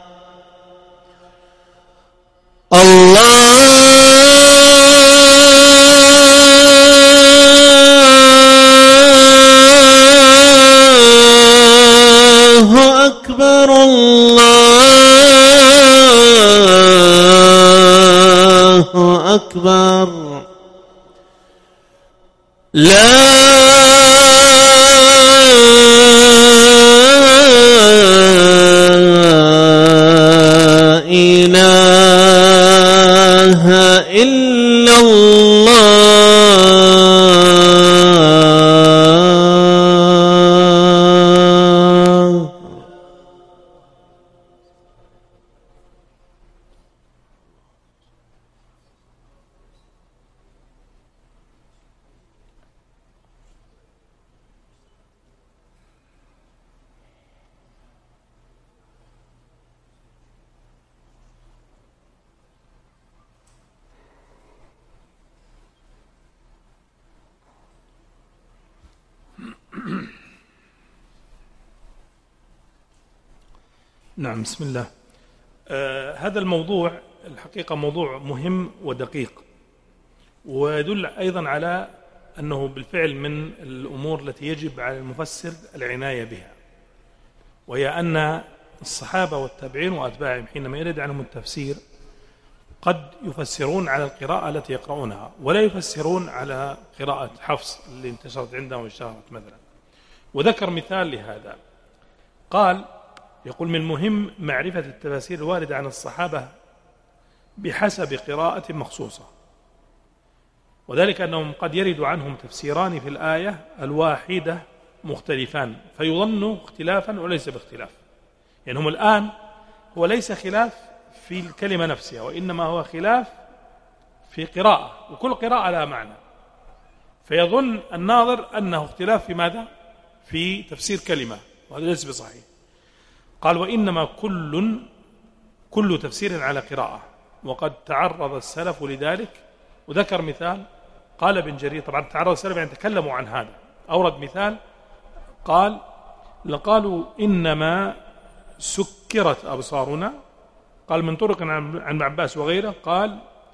الله أكبر الله أكبر لا إله إلا الله نعم. بسم الله. آه هذا الموضوع الحقيقة موضوع مهم ودقيق، ويدل أيضا على أنه بالفعل من الأمور التي يجب على المفسر العناية بها، وهي أن الصحابة والتابعين وأتباعهم حينما يرد عنهم التفسير قد يفسرون على القراءة التي يقرؤونها، ولا يفسرون على قراءة حفص اللي انتشرت عندهم واشتهرت مثلا. وذكر مثال لهذا، قال يقول من المهم معرفة التفاسير الواردة عن الصحابة بحسب قراءة مخصوصة، وذلك أنهم قد يرد عنهم تفسيران في الآية الواحدة مختلفان فيظن اختلافا وليس باختلاف. يعني هم الآن هو ليس خلاف في الكلمة نفسها، وإنما هو خلاف في قراءة، وكل قراءة لها معنى، فيظن الناظر أنه اختلاف في ماذا؟ في تفسير كلمة، وهذا ليس بصحيح. قال وإنما كل كل تفسير على قراءة، وقد تعرض السلف لذلك. وذكر مثال، قال ابن جرير، طبعا تعرض السلف يعني تكلموا عن هذا، أورد مثال قال لقالوا إنما سكرت أبصارنا، قال من طرق عن ابن عباس وغيره قال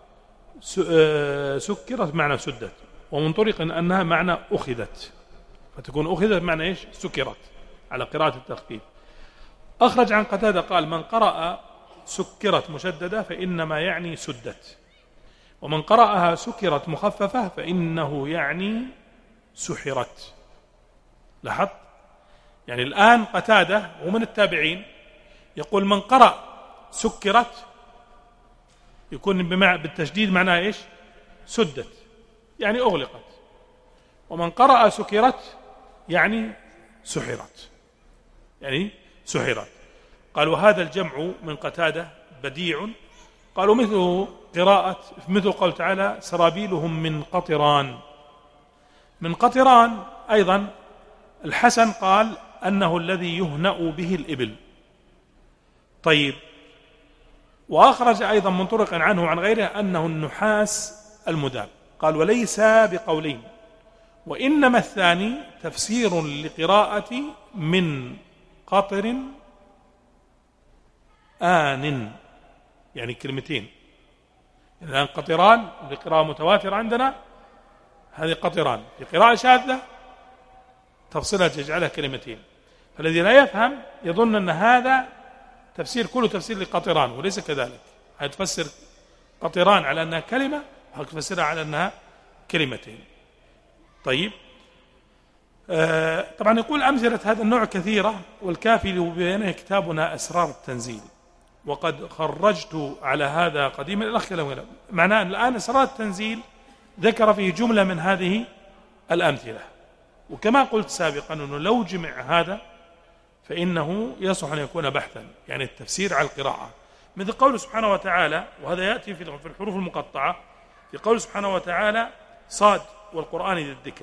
سكرت معنى سدت، ومن طرق أنها معنى أخذت، فتكون أخذت معنى إيش؟ سكرت على قراءة التخفيف. أخرج عن قتادة قال من قرأ سكرت مشددة فإنما يعني سدت، ومن قرأها سكرت مخففة فإنه يعني سحرت. لاحظ؟ يعني الآن قتادة ومن التابعين يقول من قرأ سكرت يكون بالتشديد معناه إيش؟ سدت يعني أغلقت، ومن قرأ سكرت يعني سحرت. يعني سحرت. قال وهذا الجمع من قتادة بديع. قالوا مثل قراءة مثل قول تعالى سرابيلهم من قطران. من قطران أيضا الحسن قال أنه الذي يهنأ به الإبل. طيب، وأخرج أيضا من طرق عنه وعن غيره أنه النحاس المذاب. قال وليس بقولين، وإنما الثاني تفسير لقراءة من قطر آن، يعني كلمتين. الآن قطران بقراءة متواترة عندنا، هذه قطران في قراءة شاذة تفصيلها تجعلها كلمتين. فالذي لا يفهم يظن أن هذا تفسير كله تفسير لقطران، وليس كذلك. هتفسر قطران على أنها كلمة وهتفسرها على أنها كلمتين. طيب، آه طبعا يقول أمثلة هذا النوع كثيرة، والكافي لبيانه كتابنا أسرار التنزيل، وقد خرجت على هذا قديما. الأخ معناه الآن أسرار التنزيل ذكر فيه جملة من هذه الأمثلة، وكما قلت سابقا أنه لو جمع هذا فإنه يصح أن يكون بحثا، يعني التفسير على القراءة، مثل قوله سبحانه وتعالى، وهذا يأتي في الحروف المقطعة، في قوله سبحانه وتعالى صاد والقرآن ذي الذكر.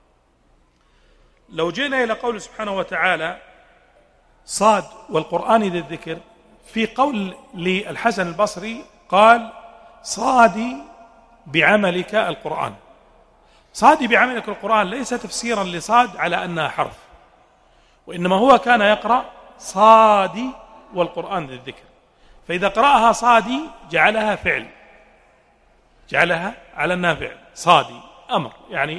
لو جئنا إلى قوله سبحانه وتعالى صاد والقرآن ذي الذكر، في قول للحسن البصري قال صادي بعملك القرآن. صادي بعملك القرآن ليس تفسيرا لصاد على أنها حرف، وإنما هو كان يقرأ صادي والقرآن ذي الذكر، فإذا قرأها صادي جعلها فعل، جعلها على أنها فعل. صادي أمر، يعني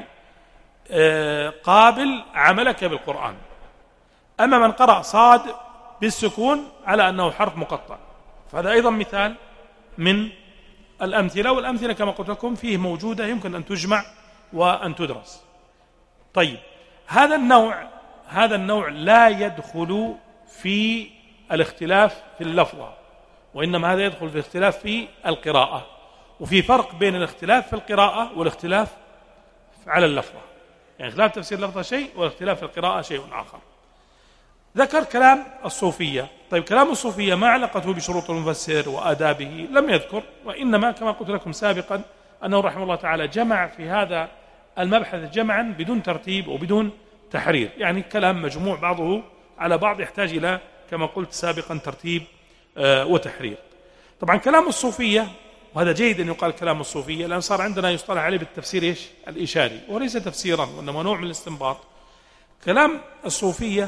قابل عملك بالقرآن. أما من قرأ صاد بالسكون على أنه حرف مقطع، فهذا أيضا مثال من الأمثلة، والأمثلة كما قلت لكم فيه موجودة يمكن أن تجمع وأن تدرس. طيب، هذا النوع هذا النوع لا يدخل في الاختلاف في اللفظة، وإنما هذا يدخل في الاختلاف في القراءة، وفي فرق بين الاختلاف في القراءة والاختلاف على اللفظة. يعني اختلاف تفسير اللفظة شيء، والاختلاف في القراءة شيء آخر. ذكر كلام الصوفية. طيب، كلام الصوفية ما علاقته بشروط المفسر وآدابه؟ لم يذكر، وإنما كما قلت لكم سابقا أنه رحمه الله تعالى جمع في هذا المبحث جمعا بدون ترتيب وبدون تحرير، يعني كلام مجموع بعضه على بعض يحتاج إلى كما قلت سابقا ترتيب وتحرير. طبعا كلام الصوفية، وهذا جيد أن يقال كلام الصوفية، لأن صار عندنا يصطلح عليه بالتفسير إيش؟ الإشاري، وليس تفسيرا وإنما نوع من الاستنباط. كلام الصوفية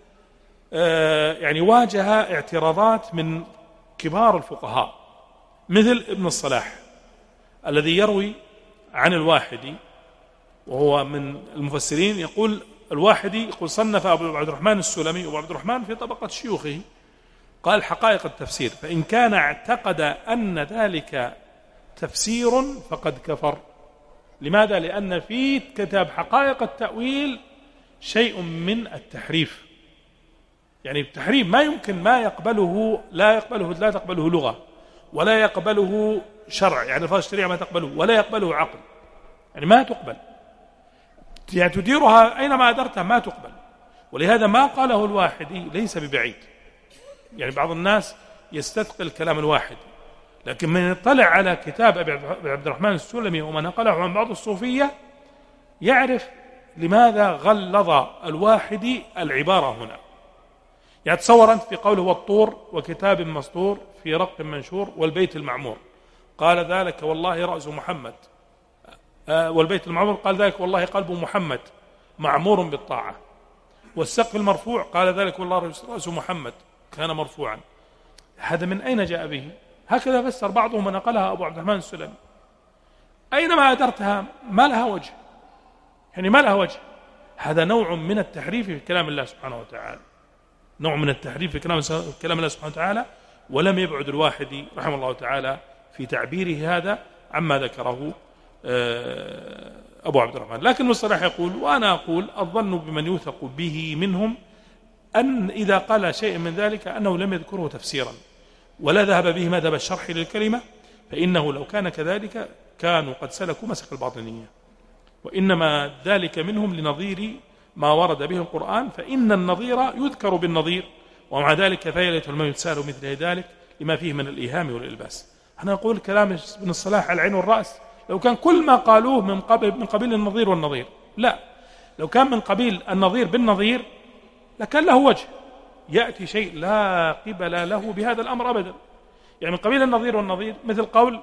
يعني واجه اعتراضات من كبار الفقهاء، مثل ابن الصلاح الذي يروي عن الواحدي، وهو من المفسرين، يقول الواحدي يقول صنف أبو عبد الرحمن السلمي، وأبو عبد الرحمن في طبقة شيوخه، قال حقائق التفسير، فإن كان اعتقد أن ذلك تفسير فقد كفر. لماذا؟ لأن في كتاب حقائق التأويل شيء من التحريف، يعني التحريف ما يمكن ما يقبله لا يقبله لا تقبله لغة، ولا يقبله شرع، يعني الفاظ الشريعة ما تقبله، ولا يقبله عقل، يعني ما تقبل، يعني تديرها أينما أدرتها ما تقبل. ولهذا ما قاله الواحدي ليس ببعيد، يعني بعض الناس يستثقل كلام الواحدي، لكن من يطلع على كتاب أبي عبد الرحمن السلمي وما نقله عن بعض الصوفية يعرف لماذا غلظ الواحدي العبارة هنا. يعني تصور أنت في قوله والطور وكتاب مسطور في رق منشور والبيت المعمور، قال ذلك والله رأس محمد، آه والبيت المعمور قال ذلك والله قلب محمد معمور بالطاعة، والسقف المرفوع قال ذلك والله رأس محمد كان مرفوعا. هذا من أين جاء به؟ هكذا فسر بعضهم ونقلها أبو عبد الرحمن السلمي. أينما أدرتها ما لها وجه، يعني ما لها وجه. هذا نوع من التحريف في كلام الله سبحانه وتعالى، نوع من التحريف في كلام كلام الله سبحانه وتعالى. ولم يبعد الواحدي رحمه الله تعالى في تعبيره هذا عما ذكره أبو عبد الرحمن. لكن المصطلح يقول، وأنا أقول الظن بمن يوثق به منهم أن إذا قال شيء من ذلك أنه لم يذكره تفسيرا ولا ذهب به مذهب الشرح للكلمة، فإنه لو كان كذلك كانوا قد سلكوا مسك الباطنية، وإنما ذلك منهم لنظير ما ورد به القرآن فإن النظير يذكر بالنظير، ومع ذلك فلا يتهم من يتساءل مثل ذلك لما فيه من الإيهام والإلباس. أنا أقول كلام ابن الصلاح على العين والرأس، لو كان كل ما قالوه من قبل من قبيل النظير والنظير، لا، لو كان من قبيل النظير بالنظير لكان له وجه، يأتي شيء لا قبل له بهذا الأمر أبدا. يعني من قبيل النظير والنظير مثل قول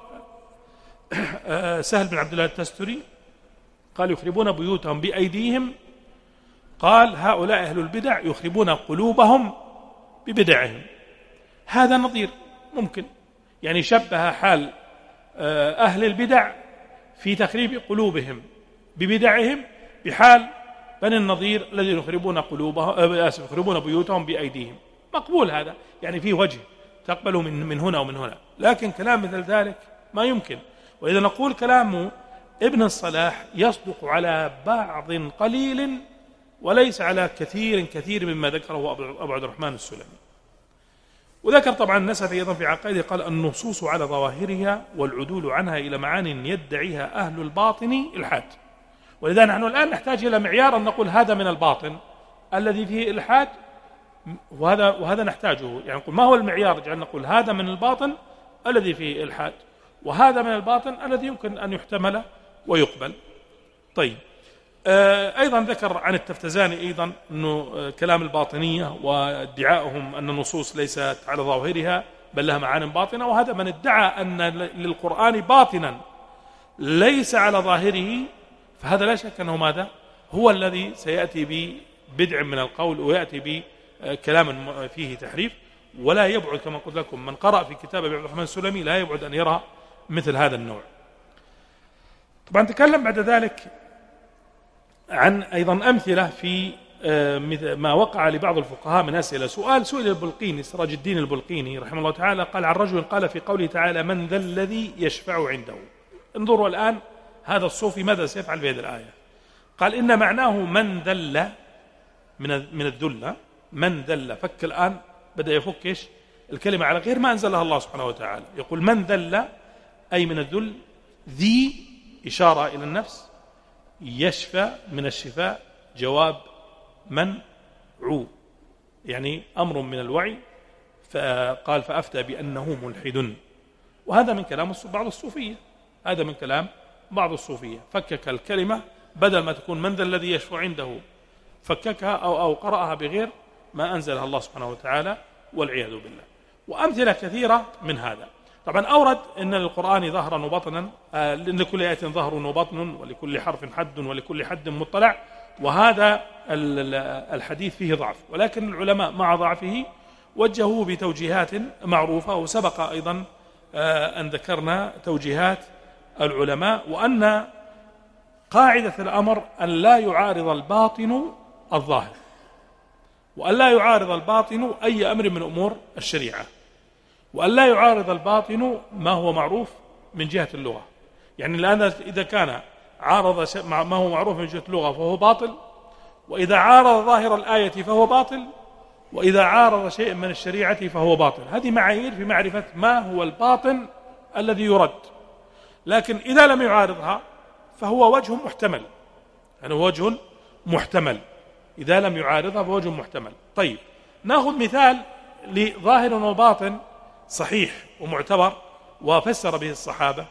سهل بن عبد الله التستري قال يخربون بيوتهم بأيديهم، قال هؤلاء أهل البدع يخربون قلوبهم ببدعهم. هذا نظير ممكن، يعني شبه حال أهل البدع في تخريب قلوبهم ببدعهم بحال بني النظير الذين يخربون قلوبهم يخربون بيوتهم بأيديهم. مقبول هذا، يعني فيه وجه تقبله من من هنا ومن هنا، لكن كلام مثل ذلك ما يمكن. وإذا نقول كلام ابن الصلاح يصدق على بعض قليل وليس على كثير كثير مما ذكره أبو عبد الرحمن السلمي. وذكر طبعا النسفي أيضا في عقائده قال النصوص على ظواهرها والعدول عنها إلى معان يدعيها أهل الباطن إلحاد. ولذا نحن الآن نحتاج إلى معيار أن نقول هذا من الباطن الذي فيه إلحاد، وهذا وهذا نحتاجه. يعني نقول ما هو المعيار جعل نقول هذا من الباطن الذي فيه إلحاد، وهذا من الباطن الذي يمكن أن يحتمل ويقبل. طيب، أيضا ذكر عن التفتزاني أيضا أنه كلام الباطنية وادعائهم أن النصوص ليست على ظاهرها بل لها معان باطنة، وهذا من ادعى أن للقرآن باطنا ليس على ظاهره، فهذا لا شك أنه ماذا هو الذي سيأتي ببدع من القول ويأتي بكلام فيه تحريف. ولا يبعد كما قلت لكم من قرأ في كتاب أبي عبد الرحمن السلمي لا يبعد أن يرى مثل هذا النوع. طبعا تكلم بعد ذلك عن أيضا أمثلة في ما وقع لبعض الفقهاء من أسئلة. سؤال سئل البلقيني سراج الدين البلقيني رحمه الله تعالى قال عن رجل قال في قوله تعالى من ذا الذي يشفع عنده. انظروا الآن هذا الصوفي ماذا سيفعل بهذه الآية؟ قال إن معناه من ذل من من الذل، من ذل فك الآن بدأ يفك إيش الكلمة على غير ما أنزلها الله سبحانه وتعالى. يقول من ذل أي من الذل، ذي إشارة إلى النفس، يشفى من الشفاء جواب من عو، يعني أمر من الوعي. فقال فأفتى بأنه ملحد. وهذا من كلام بعض الصوفية، هذا من كلام بعض الصوفية، فكك الكلمة بدل ما تكون من ذا الذي يشفع عنده فككها أو, أو قرأها بغير ما أنزلها الله سبحانه وتعالى والعياذ بالله. وأمثلة كثيرة من هذا. طبعا أورد أن للقرآن ظهرا وبطنا، آه لكل آية ظهر وبطن ولكل حرف حد ولكل حد مطلع، وهذا الحديث فيه ضعف، ولكن العلماء مع ضعفه وجهوه بتوجيهات معروفة. وسبق أيضا آه أن ذكرنا توجيهات العلماء، وأن قاعدة الأمر أن لا يعارض الباطن الظاهر، وأن لا يعارض الباطن أي أمر من أمور الشريعة، وأن لا يعارض الباطن ما هو معروف من جهة اللغة. يعني الآن إذا كان عارض ما هو معروف من جهة اللغة فهو باطل، وإذا عارض ظاهر الآية فهو باطل، وإذا عارض شيء من الشريعة فهو باطل. هذه معايير في معرفة ما هو الباطن الذي يرد. لكن إذا لم يعارضها فهو وجه محتمل، يعني هو وجه محتمل. إذا لم يعارضها فوجه محتمل. طيب، نأخذ مثال لظاهر وباطن صحيح ومعتبر وفسر به الصحابة.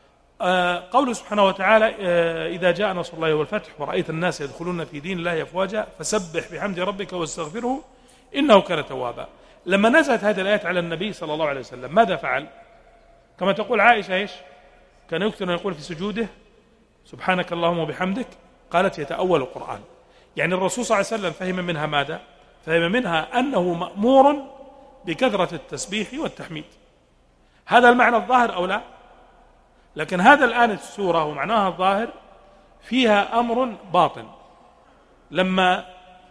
آه قوله سبحانه وتعالى آه إذا جاء نصر الله والفتح ورأيت الناس يدخلون في دين الله أفواجا فسبح بحمد ربك واستغفره إنه كان توابا. لما نزلت هذه الآيات على النبي صلى الله عليه وسلم ماذا فعل؟ كما تقول عائشة إيش؟ كان يكثر أن يقول في سجوده سبحانك اللهم وبحمدك، قالت يتأول القرآن. يعني الرسول صلى الله عليه وسلم فهم منها ماذا؟ فهم منها أنه مأمور بكثرة التسبيح والتحميد. هذا المعنى الظاهر أو لا؟ لكن هذا الآن السورة ومعناها الظاهر فيها أمر باطن. لما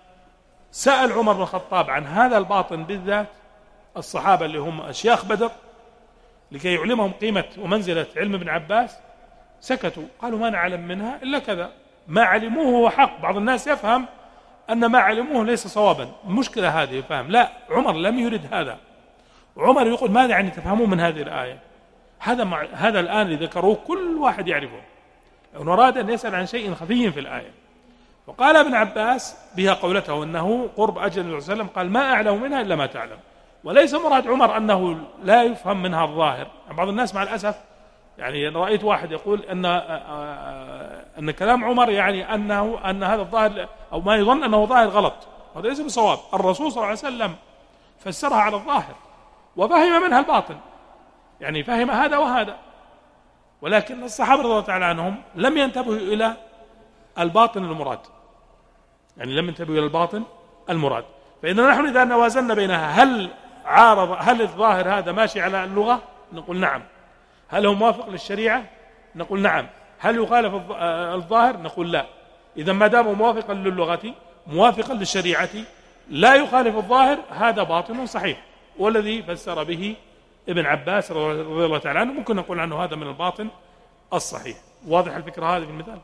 سأل عمر بن الخطاب عن هذا الباطن بالذات الصحابة اللي هم أشياخ بدر لكي يعلمهم قيمة ومنزلة علم ابن عباس سكتوا، قالوا ما نعلم منها إلا كذا. ما علموه هو حق. بعض الناس يفهم أن ما علموه ليس صوابا. المشكلة هذه فهم. لا، عمر لم يرد هذا. عمر يقول ماذا يعني تفهمون من هذه الآية؟ هذا مع... هذا الآن اللي ذكروه كل واحد يعرفه. يعني أراد أن يسأل عن شيء خفي في الآية، وقال ابن عباس بها قولته أنه قرب أجل النبي صلى الله عليه وسلم قال ما أعلم منها إلا ما تعلم. وليس مراد عمر أنه لا يفهم منها الظاهر. بعض الناس مع الأسف يعني رأيت واحد يقول أن أن كلام عمر يعني أنه أن هذا الظاهر أو ما يظن أنه ظاهر غلط. هذا ليس بصواب. الرسول صلى الله عليه وسلم فسرها على الظاهر وفهم منها الباطن، يعني فهم هذا وهذا، ولكن الصحابة رضي الله تعالى عنهم لم ينتبهوا إلى الباطن المراد، يعني لم ينتبهوا إلى الباطن المراد. فإذا نحن إذا نوازلنا بينها هل عارض هل الظاهر هذا ماشي على اللغة نقول نعم، هل هو موافق للشريعة نقول نعم، هل يخالف الظاهر نقول لا. إذا ما دام موافقا للغة موافقا للشريعة لا يخالف الظاهر هذا باطن صحيح، والذي فسر به ابن عباس رضي الله تعالى عنه ممكن نقول عنه هذا من الباطن الصحيح. واضح الفكرة هذه في المثال؟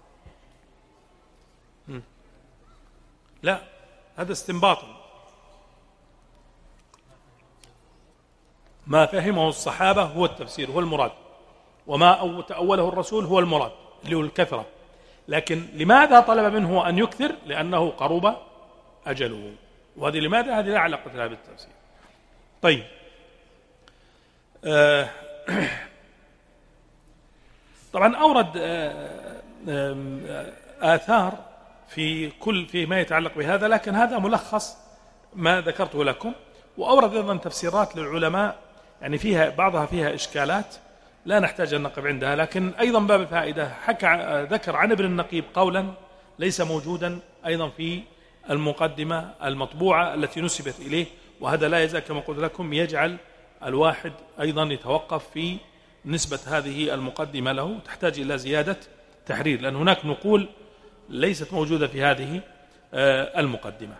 لا، هذا استنباط ما فهمه الصحابة هو التفسير هو المراد، وما تأوله الرسول هو المراد اللي هو الكثرة. لكن لماذا طلب منه أن يكثر؟ لأنه قرب أجله. وهذه لماذا؟ هذه لا علاقة لها بالتفسير. طيب آه طبعا أورد آه آه آثار في كل فيما يتعلق بهذا، لكن هذا ملخص ما ذكرته لكم. وأورد أيضا تفسيرات للعلماء يعني فيها بعضها فيها إشكالات لا نحتاج أن نقف عندها، لكن أيضا باب الفائدة حكى ذكر عن ابن النقيب قولا ليس موجودا أيضا في المقدمة المطبوعة التي نسبت إليه، وهذا لا يزال كما قلت لكم يجعل الواحد أيضا يتوقف في نسبة هذه المقدمة له، تحتاج إلى زيادة تحرير، لأن هناك نقول ليست موجودة في هذه المقدمة.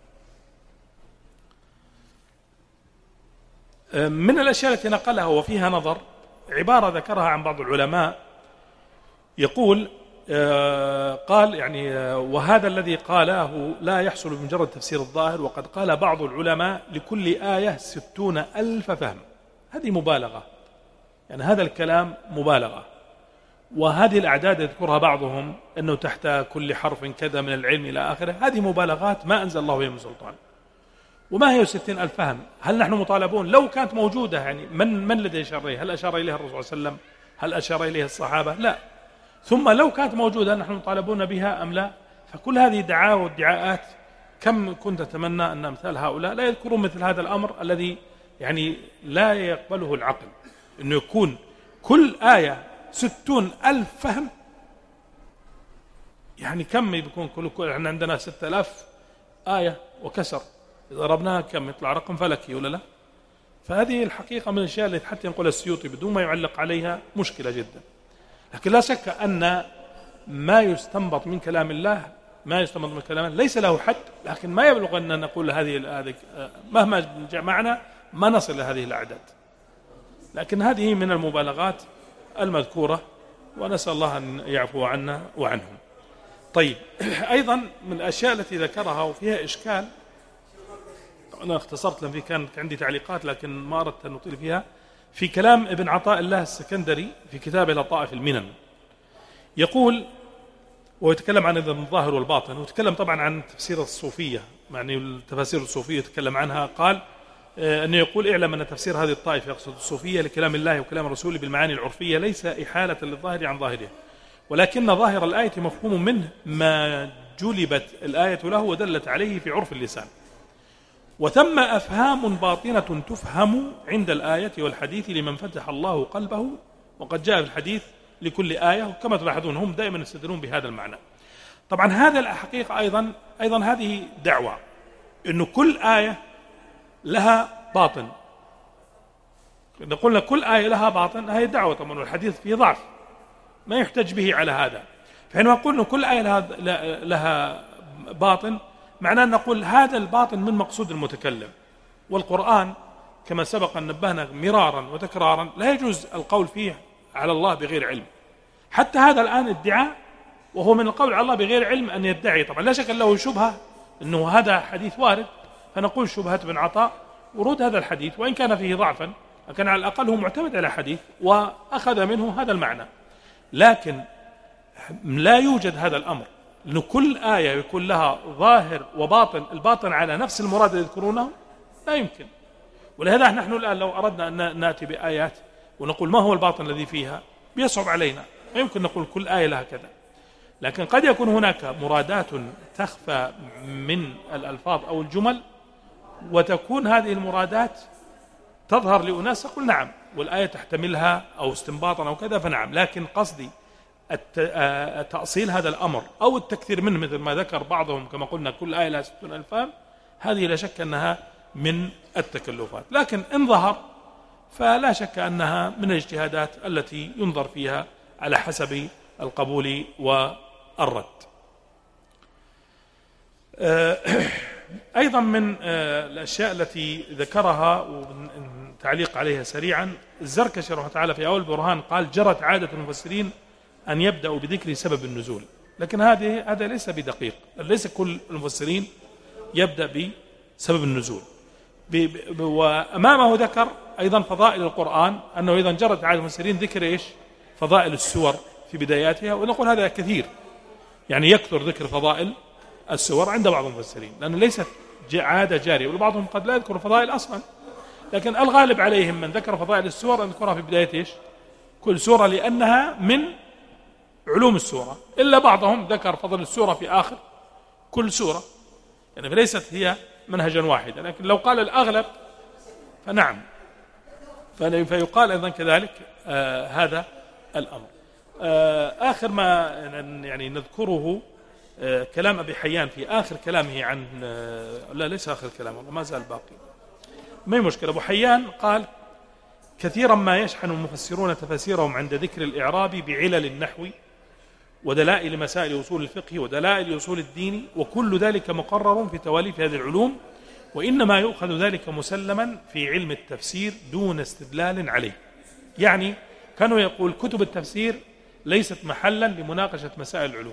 من الأشياء التي نقلها وفيها نظر عبارة ذكرها عن بعض العلماء يقول قال يعني وهذا الذي قاله لا يحصل بمجرد تفسير الظاهر، وقد قال بعض العلماء لكل آية ستون ألف فهم. هذه مبالغة، يعني هذا الكلام مبالغة، وهذه الأعداد يذكرها بعضهم أنه تحت كل حرف كذا من العلم إلى آخره، هذه مبالغات ما أنزل الله بها من سلطان. وما هي ستين ألف فهم؟ هل نحن مطالبون لو كانت موجودة يعني من من الذي أشار إليها؟ هل أشار إليها الرسول صلى الله عليه وسلم؟ هل أشار إليها الصحابة؟ لا. ثم لو كانت موجودة نحن مطالبون بها أم لا؟ فكل هذه دعاوى والدعاءات كم كنت أتمنى أن أمثال هؤلاء لا يذكرون مثل هذا الأمر الذي يعني لا يقبله العقل، أنه يكون كل آية ستون ألف فهم. يعني كم يكون كل كل احنا عندنا ستة آلاف آية وكسر، إذا ضربناها كم يطلع رقم فلكي ولا لا؟ فهذه الحقيقة من الأشياء التي حتى ينقل السيوطي بدون ما يعلق عليها مشكلة جدا. لكن لا شك أن ما يستنبط من كلام الله ما يستنبط من كلام الله ليس له حد، لكن ما يبلغ أن نقول هذه مهما جاء معنا ما نصل لهذه الأعداد. لكن هذه من المبالغات المذكورة، ونسأل الله أن يعفو عنا وعنهم. طيب أيضا من الأشياء التي ذكرها وفيها إشكال، أنا اختصرت لأن في كانت عندي تعليقات لكن ما أردت أن نطيل فيها، في كلام ابن عطاء الله السكندري في كتابه لطائف المنن، يقول ويتكلم عن الظاهر والباطن، ويتكلم طبعا عن تفسير الصوفية، يعني التفاسير الصوفية يتكلم عنها. قال أنه يقول اعلم أن تفسير هذه الطائفة يقصد الصوفية لكلام الله وكلام الرسول بالمعاني العرفية ليس إحالة للظاهر عن ظاهره، ولكن ظاهر الآية مفهوم منه ما جلبت الآية له ودلت عليه في عرف اللسان، وثم أفهام باطنة تفهم عند الآية والحديث لمن فتح الله قلبه، وقد جاء في الحديث لكل آية، وكما تلاحظون هم دائما يستدلون بهذا المعنى. طبعا هذا الحقيقة أيضا أيضا هذه دعوة إنه كل آية لها باطن. إذا قلنا كل آية لها باطن هذه دعوة طبعا، والحديث فيه ضعف ما يحتج به على هذا. فحينما نقول إنه كل آية لها, لها باطن معناه أن نقول هذا الباطن من مقصود المتكلم. والقرآن كما سبق أن نبهنا مرارا وتكرارا لا يجوز القول فيه على الله بغير علم. حتى هذا الآن ادعاء، وهو من القول على الله بغير علم أن يدعي. طبعا لا شك له شبهة أنه هذا حديث وارد، فنقول شبهة ابن عطاء ورود هذا الحديث وإن كان فيه ضعفا، لكن على الأقل هو معتمد على حديث وأخذ منه هذا المعنى. لكن لا يوجد هذا الأمر لأن كل آية يكون لها ظاهر وباطن، الباطن على نفس المراد الذي يذكرونه لا يمكن. ولهذا نحن الآن لو أردنا أن نأتي بآيات ونقول ما هو الباطن الذي فيها بيصعب علينا، ما يمكن نقول كل آية لها كذا. لكن قد يكون هناك مرادات تخفى من الألفاظ أو الجمل، وتكون هذه المرادات تظهر لأناس يقول نعم والآية تحتملها أو استنباطا أو كذا فنعم. لكن قصدي تأصيل هذا الأمر أو التكثير منه مثل ما ذكر بعضهم كما قلنا كل آية لها ستون ألفان، هذه لا شك أنها من التكلفات. لكن إن ظهر فلا شك أنها من الاجتهادات التي ينظر فيها على حسب القبول والرد. أيضا من الأشياء التي ذكرها وتعليق عليها سريعا، الزركشي رحمه تعالى في أول برهان قال جرت عادة المفسرين أن يبدأوا بذكر سبب النزول، لكن هذه هذا ليس بدقيق، ليس كل المفسرين يبدأ بسبب النزول. وأمامه ذكر أيضا فضائل القرآن، أنه إذا جرت عادة المفسرين ذكر إيش؟ فضائل السور في بداياتها، ونقول هذا كثير، يعني يكثر ذكر فضائل السور عند بعض المفسرين، لأنه ليست عادة جارية، وبعضهم قد لا يذكر فضائل أصلا، لكن الغالب عليهم من ذكر فضائل السور يذكرها في بداية إيش؟ كل سورة، لأنها من علوم السورة، إلا بعضهم ذكر فضل السورة في آخر كل سورة، يعني فليست هي منهجا واحدا. لكن لو قال الأغلب فنعم، فيقال أيضا كذلك آه هذا الأمر. آه آخر ما يعني نذكره آه كلام أبي حيان في آخر كلامه عن آه لا ليس آخر كلام والله ما زال باقي، ما هي مشكلة. أبو حيان قال كثيرا ما يشحن المفسرون تفاسيرهم عند ذكر الإعراب بعلل النحو ودلائل مسائل أصول الفقه ودلائل أصول الدين، وكل ذلك مقرر في تواليف هذه العلوم، وإنما يؤخذ ذلك مسلما في علم التفسير دون استدلال عليه. يعني كانوا يقول كتب التفسير ليست محلا لمناقشة مسائل العلوم،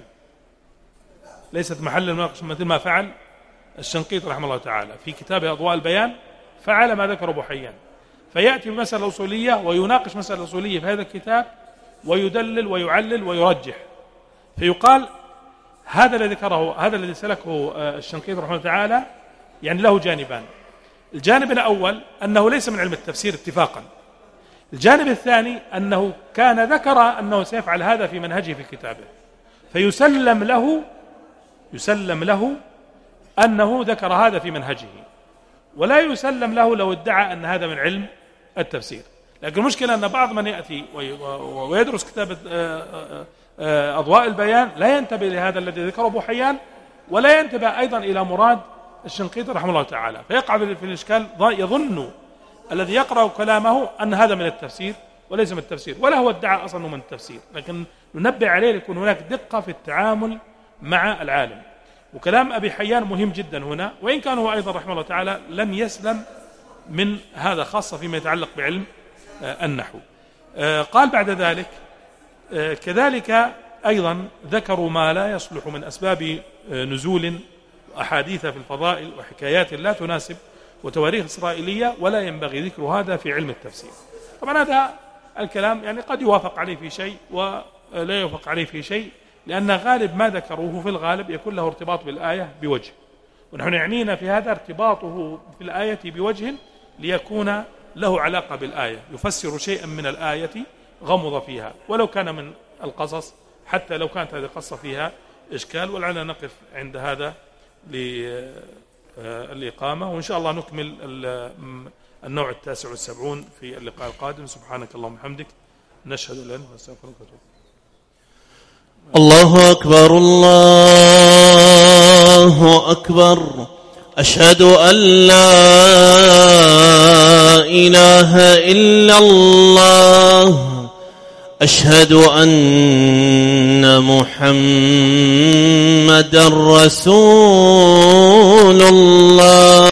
ليست محلا لمناقشة، مثل ما فعل الشنقيطي رحمه الله تعالى في كتابه أضواء البيان، فعل ما ذكر أبو حيان، فيأتي بمسألة أصولية ويناقش مسألة أصولية في هذا الكتاب ويدلل ويعلل ويرجح، فيقال هذا الذي ذكره هذا الذي سلكه الشنقيطي رحمه الله تعالى يعني له جانبان. الجانب الأول أنه ليس من علم التفسير اتفاقا، الجانب الثاني أنه كان ذكر أنه سيفعل هذا في منهجه في كتابه، فيسلم له يسلم له أنه ذكر هذا في منهجه، ولا يسلم له لو ادعى أن هذا من علم التفسير. لكن المشكلة أن بعض من يأتي ويدرس كتاب أضواء البيان لا ينتبه لهذا الذي ذكره أبو حيان، ولا ينتبه أيضا إلى مراد الشنقيطي رحمه الله تعالى، فيقع في الإشكال، يظن الذي يقرأ كلامه أن هذا من التفسير وليس من التفسير، ولا هو ادعى أصلا من التفسير. لكن ننبه عليه ليكون هناك دقة في التعامل مع العالم. وكلام أبي حيان مهم جدا هنا، وإن كان هو أيضا رحمه الله تعالى لم يسلم من هذا، خاصة فيما يتعلق بعلم النحو. قال بعد ذلك كذلك أيضا ذكروا ما لا يصلح من أسباب نزول أحاديث في الفضائل وحكايات لا تناسب وتواريخ إسرائيلية، ولا ينبغي ذكر هذا في علم التفسير. طبعا هذا الكلام يعني قد يوافق عليه في شيء ولا يوافق عليه في شيء، لأن غالب ما ذكروه في الغالب يكون له ارتباط بالآية بوجه، ونحن يعنينا في هذا ارتباطه في الآية بوجه ليكون له علاقة بالآية، يفسر شيئا من الآية غمض فيها ولو كان من القصص، حتى لو كانت هذه القصة فيها إشكال. ولعلنا نقف عند هذا للإقامة، وإن شاء الله نكمل النوع التاسع والسبعون في اللقاء القادم. سبحانك اللهم وبحمدك، نشهد أن لا إله إلا أنت نستغفرك ونتوب إليك. الله أكبر الله أكبر، أشهد أن لا إله إلا الله، أشهد أن محمدا رسول الله.